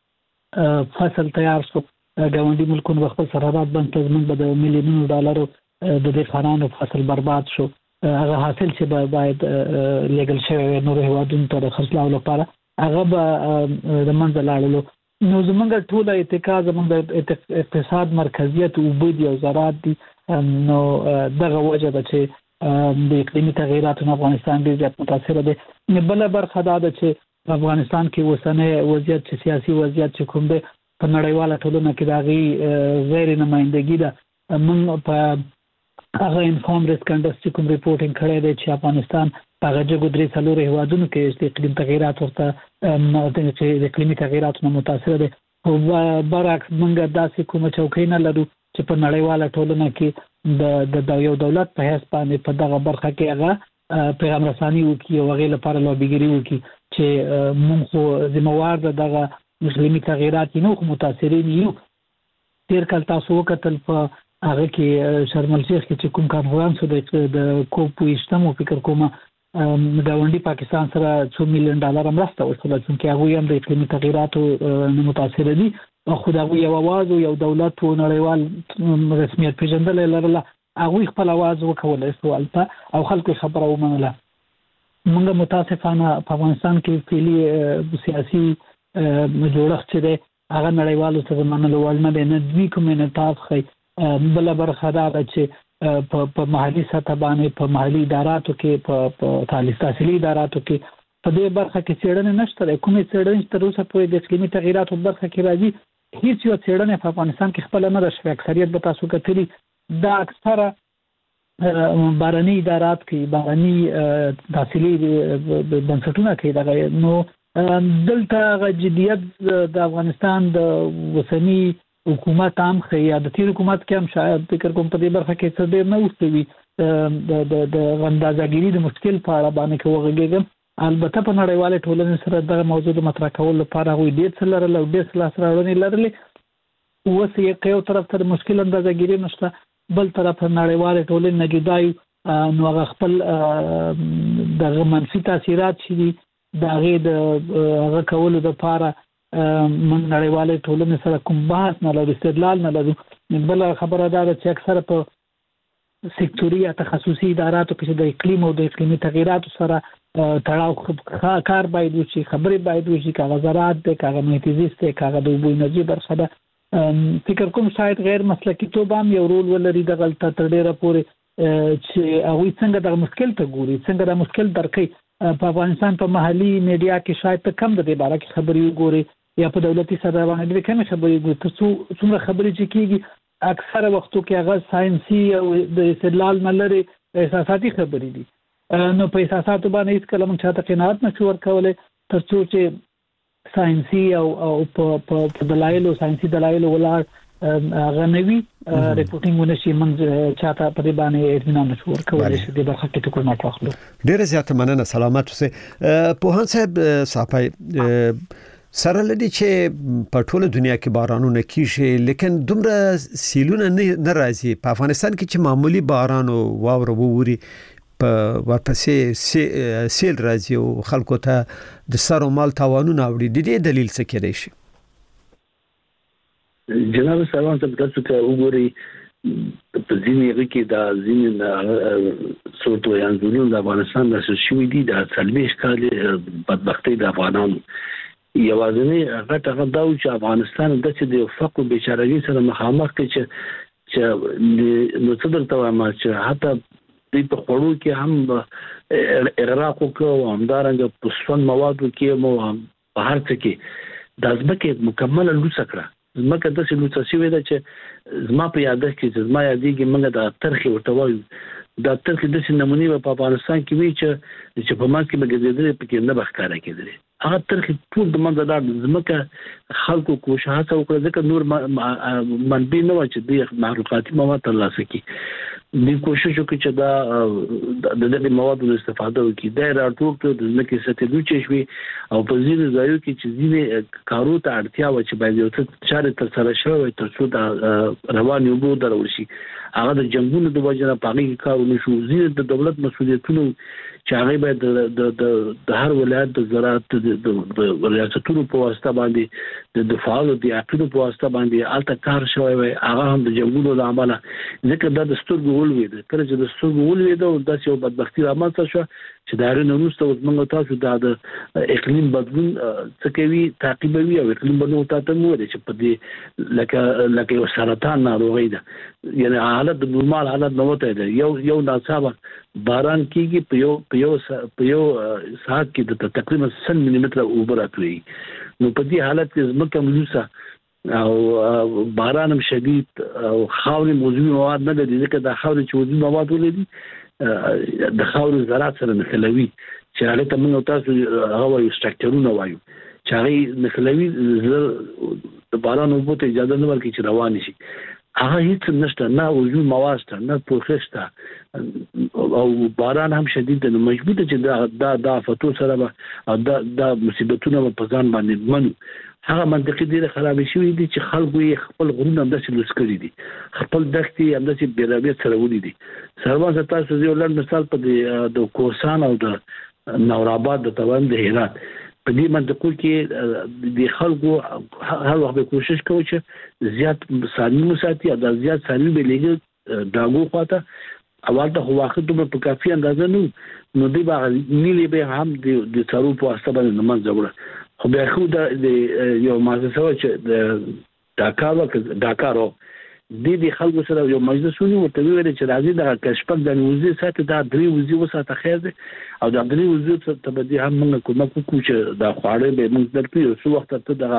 فصل تیار شو ګاونډي ملکونو خپل سرحدات بند تضمین د میلیونونو ډالرو د دهقانانو فصل برباد شو. هغه حاصل چې باید لیګل شوی نور هیوادونو ته خرڅلاو لپاره هغه به د منځ لاړلو. نو زمونږ ټول اتکا زمونږ د اقتصاد مرکزیت او بود او زراعت دي نو دغه وجه ده چې د اقلیمي تغیراتو افغانستان ډیر زیات متاثر دي. بل برخه دا ده چې افغانستان کې اوسنۍ وضعیت چې سیاسي وضعیت چې کوم دی په نړیواله ټولنه کې داغي غیر نمائندګي ده. موږ په هغه انفارم ریسک انډستری کوم ریپورټینګ کړی دی چې افغانستان هغه جګو درې څلور هیوادونو کې د اقلیم تغیرات ورته چې د اقلیمي تغیراتو نه متاثر دي او برعکس موږ داسې کومه چوکۍ نه لرو چې په نړیواله ټولنه کې د یو دولت په حیث باندې په دغه برخه کې هغه پیغام رساني وکړي او هغه لپاره لوبیګری وکړي چې موږ خو ذمہوار دغه اقلیمي تغیرات نو متاثرین یو. تیر کال تاسو وکتل په هغه کې شرم الشیخ کې کوم کانفرنس د کوپ ویشتمو فکر کومه گاونډي پاکستان سره څو میلیون ډالر مرسته ورسوله چې هغه هم د اقلیمي تغیراتو نه متاثر دي او خدای یو आवाज او یو دولت او نړیوال رسمیت پیژندل لرله هغه خپل आवाज وکول سوال ته او خلکو خبره ومنله. موږ متاسفانه په افغانستان کې فعلی سیاسي جوړښت چې دی هغه نړیوالو سره منلو وړ نه دی نه دوی کوم انعطاف خي. بل برخه دا چې په محلي سطح باندې په محلي اداراتو کې په تعلیمي تحصیلي اداراتو کې په دې برخه کې څېړنې نشته. کومې څېړنې تر اوسه پورې د اقلیمي تغیراتو برخه کې راځي هیڅ یو څېړنه په افغانستان کې خپل نه ده شوې. اکثریت به تاسو کتلی دا اکثره بارني ادارات کې بارني تحصیلي بنسټونه کې دغه نو دلته جديت د افغانستان د وسنی حکومت هم خیا د تیر حکومت کې هم شاید فکر کوم په دې برخه کې څه ډیر نه وستوي د د د غندازګيري د مشکل په اړه باندې کوغږم. البته په نړیواله ټولنې سره دغه موضوع د مطرح کولو لپاره غوډ ډیر څه لرل او ډیر څه لاسره وړاندې لرلې. اوس یې یو طرف ته مشکل اندازګيري نشته، بل طرف نړیواله ټولنې نګیدای نو هغه خپل د منفي تاثیرات چې د هغه د هغه کولو لپاره من نړیواله ټولنې سره کوم بحث نه لري، استدلال نه لري. بل خبره ده چې اکثره په سکتوري یا تخصصي اداراتو کې د اقلیم او د اقلیمي تغیراتو سره تړاو کار باید وشي، خبرې باید وشي، کاغذ زراعت دی، کاغذ محیط زیست دی، کاغذ د اوبو انرژي برخه ده. فکر کوم شاید غیر مسلکي توب هم یو رول ولري د غلطه تر ډیره پورې چې هغه څنګه د مشکل ته ګوري، څنګه د مشکل درکې. په افغانستان په محلي میډیا کې شاید ته کم د دې باره کې خبرې وګوري یا په دولتي سره باندې د کم خبرې وګوري. تاسو څومره خبرې چې کیږي اکثره وختو کې هغه ساينسي او د استدلال نه لري، احساساتي خبرې دي. نو په احساساتو باندې هیڅ کله موږ چاته قناعت نشو ورکولای تر څو چې ساينسي او او په دلایل او ساينسي دلایل ولاړ غنوي ریپورتینګ ونشي موږ چاته په دې باندې اطمینان نشو ورکولای چې د برخه کې ټکو نه واخلو. ډیره زیاته مننه، سلامت اوسئ. په هان صاحب صاحب سره لدی چې په ټوله دنیا کې بارانونه کیږي لیکن دومره سیلونه نه راځي. په افغانستان کې چې معمولی باران او واوره ووري په ورپسې سیل راځي او خلکو ته د سر او مال تاوانونه اوري. د دې دلیل څه کېدای شي؟ جناب سروان صاحب تاسو ته وګورئ په ځینې کې دا ځینې صورت او انځورونه د افغانستان د شوې دي د څلويښت کال بدبختۍ د افغانانو. یوازینی غټه غدا او چې افغانستان د څه د فقر بیچارهګۍ سره مخامخ کې چې چې نو څه درته وایم چې حتی په خورو کې هم اغراق وکړو، همدارنګه په سون موادو کې مو په هر څه کې د ځمکې مکمل لوڅ کړه. ځمکه د څه لوڅ شوې ده چې زما په یاد کې چې زما یادېږي موږ د ترخي ورته وایو. د ترخي د څه نمونه په افغانستان کې وی چې چې په ما کې به ګرځېدل پکې نه بخکاره کېدل. هغه ترخي ټول د منځ د ځمکه خلکو کوشش هڅه وکړه ځکه نور منبع نه و چې د مخلوقاتي مواد ترلاسه کړي. د کوشش وکړي چې دا د دغه موادو استفاده وکړي. دا راټول کړ د ځمکې سطح لوچې شوي او په ځینې ځایو کې چې ځینې کارو ته اړتیا و چې باید یو څه چارې تر سره شوی تر څو د رواني اوبو درول شي. هغه د جنګونو د وجه نه پاغي کار ونشو. ځینې د دولت مسؤلیتونو چې هغه باید د د د هر ولایت د زراعت د ریاستونو په واسطه باندې د دفاع او د عقیدو په واسطه باندې الته کار شوی وي. هغه هم د جنګونو د عمله ځکه دا د سترګو ولوي کله چې د سترګو ولوي دا د یو بدبختی رامنځته شو چې دا رنه نوسته وزمنګ تاسو د اقلیم بدلون څه کوي تعقیبوي او اقلیم بدلون ته مو دي چې په دې لکه لکه یو سرطان ناروغي ده. یعنی حالت د نورمال حالت نه وته ده. یو یو ناڅاپه باران کیږي په یو په یو په یو ساعت کې د تقریبا سل ملي متر اوبه راکوي. نو په دې حالت کې زمکه ملوسه او باران هم شدید او خاورې موضوعي مواد نه لري ځکه د خاورې چې موضوعي مواد ولري د خاورې زراعت سره نښلوي چې هغه ته موږ تاسو هغه وایو سټرکچرونه وایو چې هغه نښلوي د باران اوبو ته اجازه نه ورکړي چې روان شي. هغه هیڅ نشته، نه وجود مواد شته، نه پوښښ شته او باران هم شدید دی. نو مجبور دي چې دا د آفتو سره به دا د مصیبتونو په ځان باندې منو. هغه منطقي ډیره خراب شوې دي چې خلکو یې خپل غرونه هم داسې لوڅ کړي دي، خپل دښتې هم داسې بېرابې سره ولي دي. سروان تاسو یو لنډ مثال په د کوهستان او د نورآباد د توان د هرات په دې منطقو کې د خلکو هر وخت کوشش کوي چې زیات ثاني مساتي او د زیات ثاني به لګي داغو خواته اول ته واخد په کافي اندازه نو نو دی به نیلې به هم د څارو په واسطه باندې نماز جوړه. خو بیا خو د یو مؤسسه چې د ډاکار ډاکارو د دې خلکو سره یو مجلس ونیو ورته ویل چې راځي د کشپک د وزیر ساتي دا درې وزیر وساته خیر دی او د درې وزیر ته به دې هم موږ کومه کوو چې دا خواړه به موږ درکړو څو وخت ته د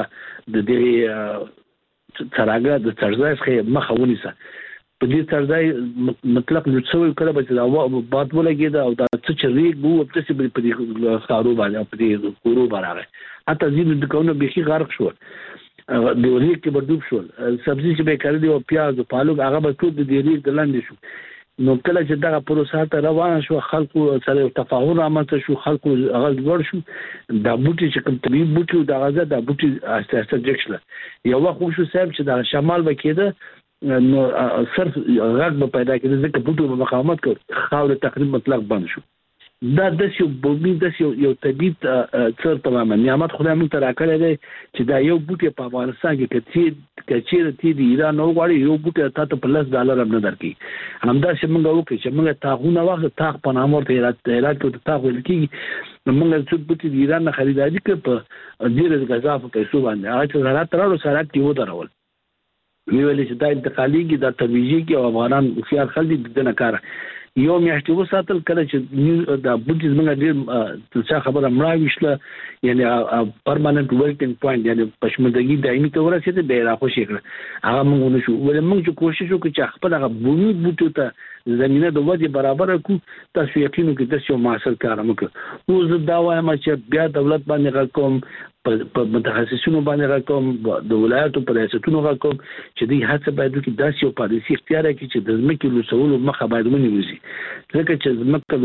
دې څراغه د څرځای څخه مخه ونیسه. په دې څرځای مطلق لڅوي کړه چې دا باد ولګي دا او دا څه چې ریګ وو په څه په دې خارو باندې په دې کورو باندې حتی ځینې دکانونه به غرق شو د ریګ کې بردوب شو. سبزی چې به کړی دی او پیاز او پالو هغه به ټول د دې ریګ لاندې شو. نو کله چې دا پروسه ته روان شو خلکو سره تفاهم رامنځته شو خلکو هغه ور شو دا بوټي چې کوم طبي بوټي دا غزه دا بوټي اساسه اساسه جکشله یو وخت شو صاحب چې دا شمال وکیده نو صرف غږ به پیدا کېده ځکه بوټو په مقاومت کې خاور تقریبا مطلق بند شو دا د یو بوبي د یو طبي څر تماما نعمت خدای موږ ته راکړی دی چې دا یو بوټي په افغانستان کې کچې کچې تی دی ایران نو غواړي یو بوټي تاسو په لس ډالر هم نه درکې همدا چې موږ وکړو چې موږ تاغونه واخله تاغ په نامور ته هرات کې تاغ ولکې موږ څو بوټي د ایران نه خریداري کړ په ډیر غذا په پیسو باندې هغه چې هرات تراړو سره کې و درول ویل چې دا انتقاليږي دا تبيجي کې او افغانان خيار خلدي د نه کار یو میاشتې وساتل کله چې دا بوټي زمونږ ډیر څه خبره مړه وشله یعنی پرماننت ورکینګ پوینټ یعنی پښمندګي دایمي ته ورسېده به راخوشي کړ هغه موږ ونه شو ولې موږ چې کوشش وکړو چې خپل هغه بومي بوټو ته زمينه د ودی برابر کو تاسو یقینو کې د څه معاصر کار وکړو او زه دا وایم چې بیا دولت باندې راکوم په متخصصینو باندې راکوم د ولایتو په ریاستونو راکوم چې دوی هڅه باید وکړي داسې یو پالیسي اختیار کړي چې د ځمکې لوڅولو مخه باید ونیول شي ځکه چې ځمکه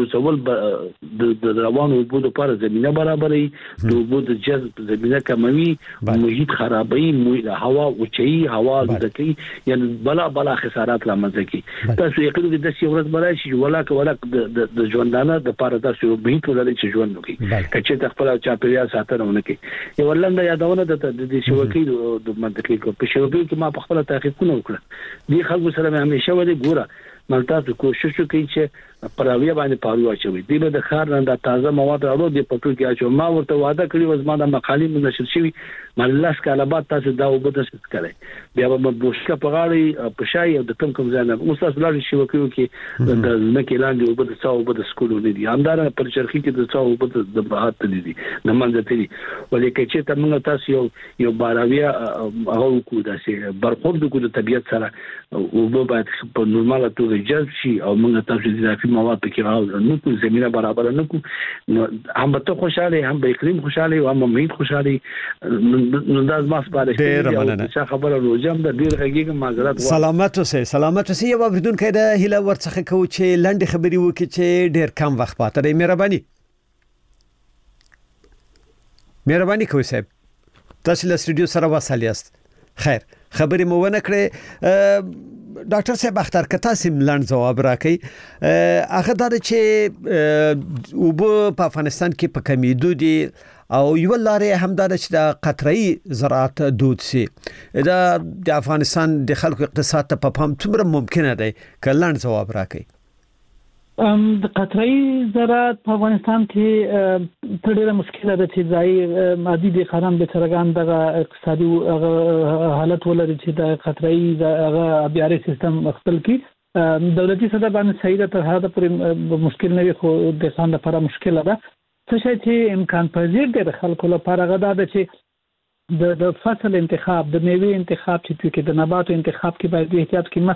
لوڅول د روانو اوبو لپاره زمینه برابروي د اوبو د جذب زمینه کموي محیط خرابوي هوا اوچوي هوا لوڅوي یعنی بلا بلا خسارات رامنځته کوي تاسو یقین دې د څه ورځ برای شي ولا ولا د ژوندانه د لپاره تاسو محیط ولري چې ژوند وکړي کچې خپل چاپیریال ساتنه ونکړي یو ولنده یادونه د دې شوکې د منطقي کو په شوکې کې ما په خپل تحقیقونه وکړه دي خلکو سره مې همیشه ولې ګوره ملتاسو کوشش وکړي چې پراوی باندې پارو اچوي دی به د خار نه د تازه مواد راوړو د پټو کې اچو ما ورته وعده کړی و زما د مقالې نشر شوی مله سکاله بعد تاسو دا وبد څه کړی بیا به بوشکه په غاړي په شای او د کم کم ځای نه اوس تاسو لاري شوکې کې د مکه لاندې وبد څو وبد سکول نه دي همدار پر چرخي کې د څو وبد د بهات دي دي نه منځ ته دي ولې چې ته موږ تاسو یو یو باراویا هغه کو داسې برخورد کو د طبيعت سره او په باید په نورماله توګه جذب شي او موږ تاسو د مواد پکې راو نو کو زمينه برابر نه کو هم به ته خوشاله هم به اقلیم خوشاله او هم محیط خوشاله نو دا ما سپارښت دي چې خبره روزم د ډیر غږیږي معذرت سلامت اوسه سلامت اوسه یو اوریدون کده هله ورڅخه کو چې لنډ خبري وکړي چې ډیر کم وخت پاتې دی مهرباني مهرباني کوئ صاحب تاسو له سټوډیو سره وصل یاست خیر خبرې مو ونه کړې ډاکټر صاحب اختر کته سیم لاند جواب راکړي هغه دا چې وب په افغانستان کې په کمیدو دي او یو لارې هم دا چې د قطري زراعت دود سي دا د افغانستان د خلکو اقتصاد ته په پام څومره ممکنه دی کلاند جواب راکړي ام د قطري زراعت په افغانستان کې ډېره مشکله ده چې ځای مادي د خرام به ترګان د اقتصادي حالت ولري چې د قطري هغه بیاري سیستم خپل کې دولتي صدا باندې صحیح ده تر هغه پر مشکل نه وي خو د خان لپاره مشکله ده څه چې امکان پذیر دی د خلکو لپاره غدا ده چې د د فصل انتخاب د میوه انتخاب چې کې د نباتو انتخاب کې باید احتیاط کې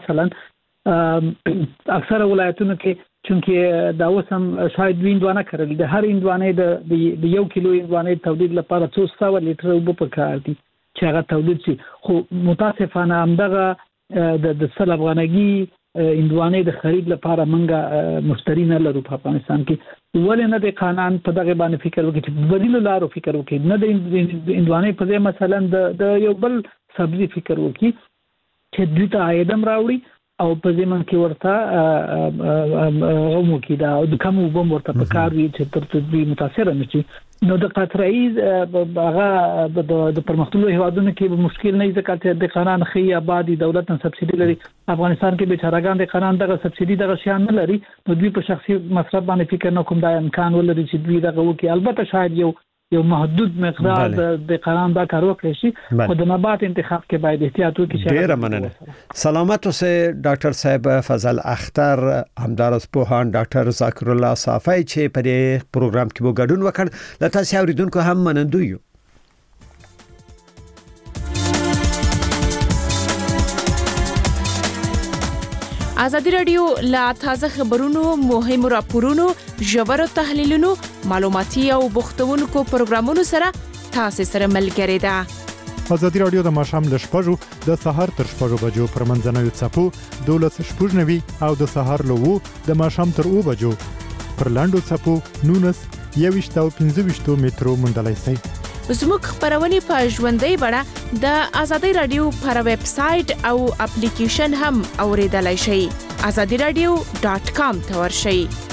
مثلا اکثر ولایتونو کې چونکه دا وسم شاید ویندوانه کړل د هر ویندوانه د یو کیلو ویندوانه تولید لپاره څو سو لیټر اوبه پکار دي چې هغه تولید شي خو متاسفانه همدغه د سل افغانګي ویندوانه د خرید لپاره منګه مشتری نه لرو په افغانستان کې ولې نه د قانون په دغه باندې فکر وکړي چې بدیل لارو فکر وکړي نه د ویندوانه په ځای مثلا د یو بل سبزی فکر وکړي چې دوی ته عاید راوړي او په زمون کې ورته غومو کې دا د کوم وبم ورته په کار وی چې تر څو متاثر نشي نو د قطري هغه د پرمختللو هیوادونو کې مشکل نه ځکه چې د قانون خي آبادی دولت نه سبسيډي لري افغانستان کې بیچارهګان د قانون دغه سبسيډي دغه شیان نه لري نو دوی په شخصي مصرف باندې فکر نه کوم دا امکان ولري چې دوی دغه وکي البته شاید یو یو محدود مقدار د قانون دا کار وکړي شي خو د نبات انتخاب کې باید احتیاط وکړي ډیر مننه سلامت اوسه ډاکټر صاحب فضل اختر همدارس پوهان ډاکټر ذکر الله صافی چې په دې پروګرام کې وو ګډون وکړ لته تاسو اوریدونکو هم منندو یو ازادي رادیو لا تازه خبرونو مهم راپورونو ژور تحلیلونو معلوماتي او بوختونکو پروګرامونو سره تاسو سره ملګری ده ازادي رادیو د ماښام له شپږو د سهار تر شپږو بجو پر منځنوي څپو دولس شپږ نوي او د سهار له وو د ماښام تر اوو بجو پر لاندو څپو نونس یويشت او پنځه ویشت مترو موندلای شئ. زموږ خبرونه په ژوندۍ بڼه د ازادي رادیو پر ویب سټ او اپلیکیشن هم اوریدلای شئ. azadi radio dot com ته ورشئ.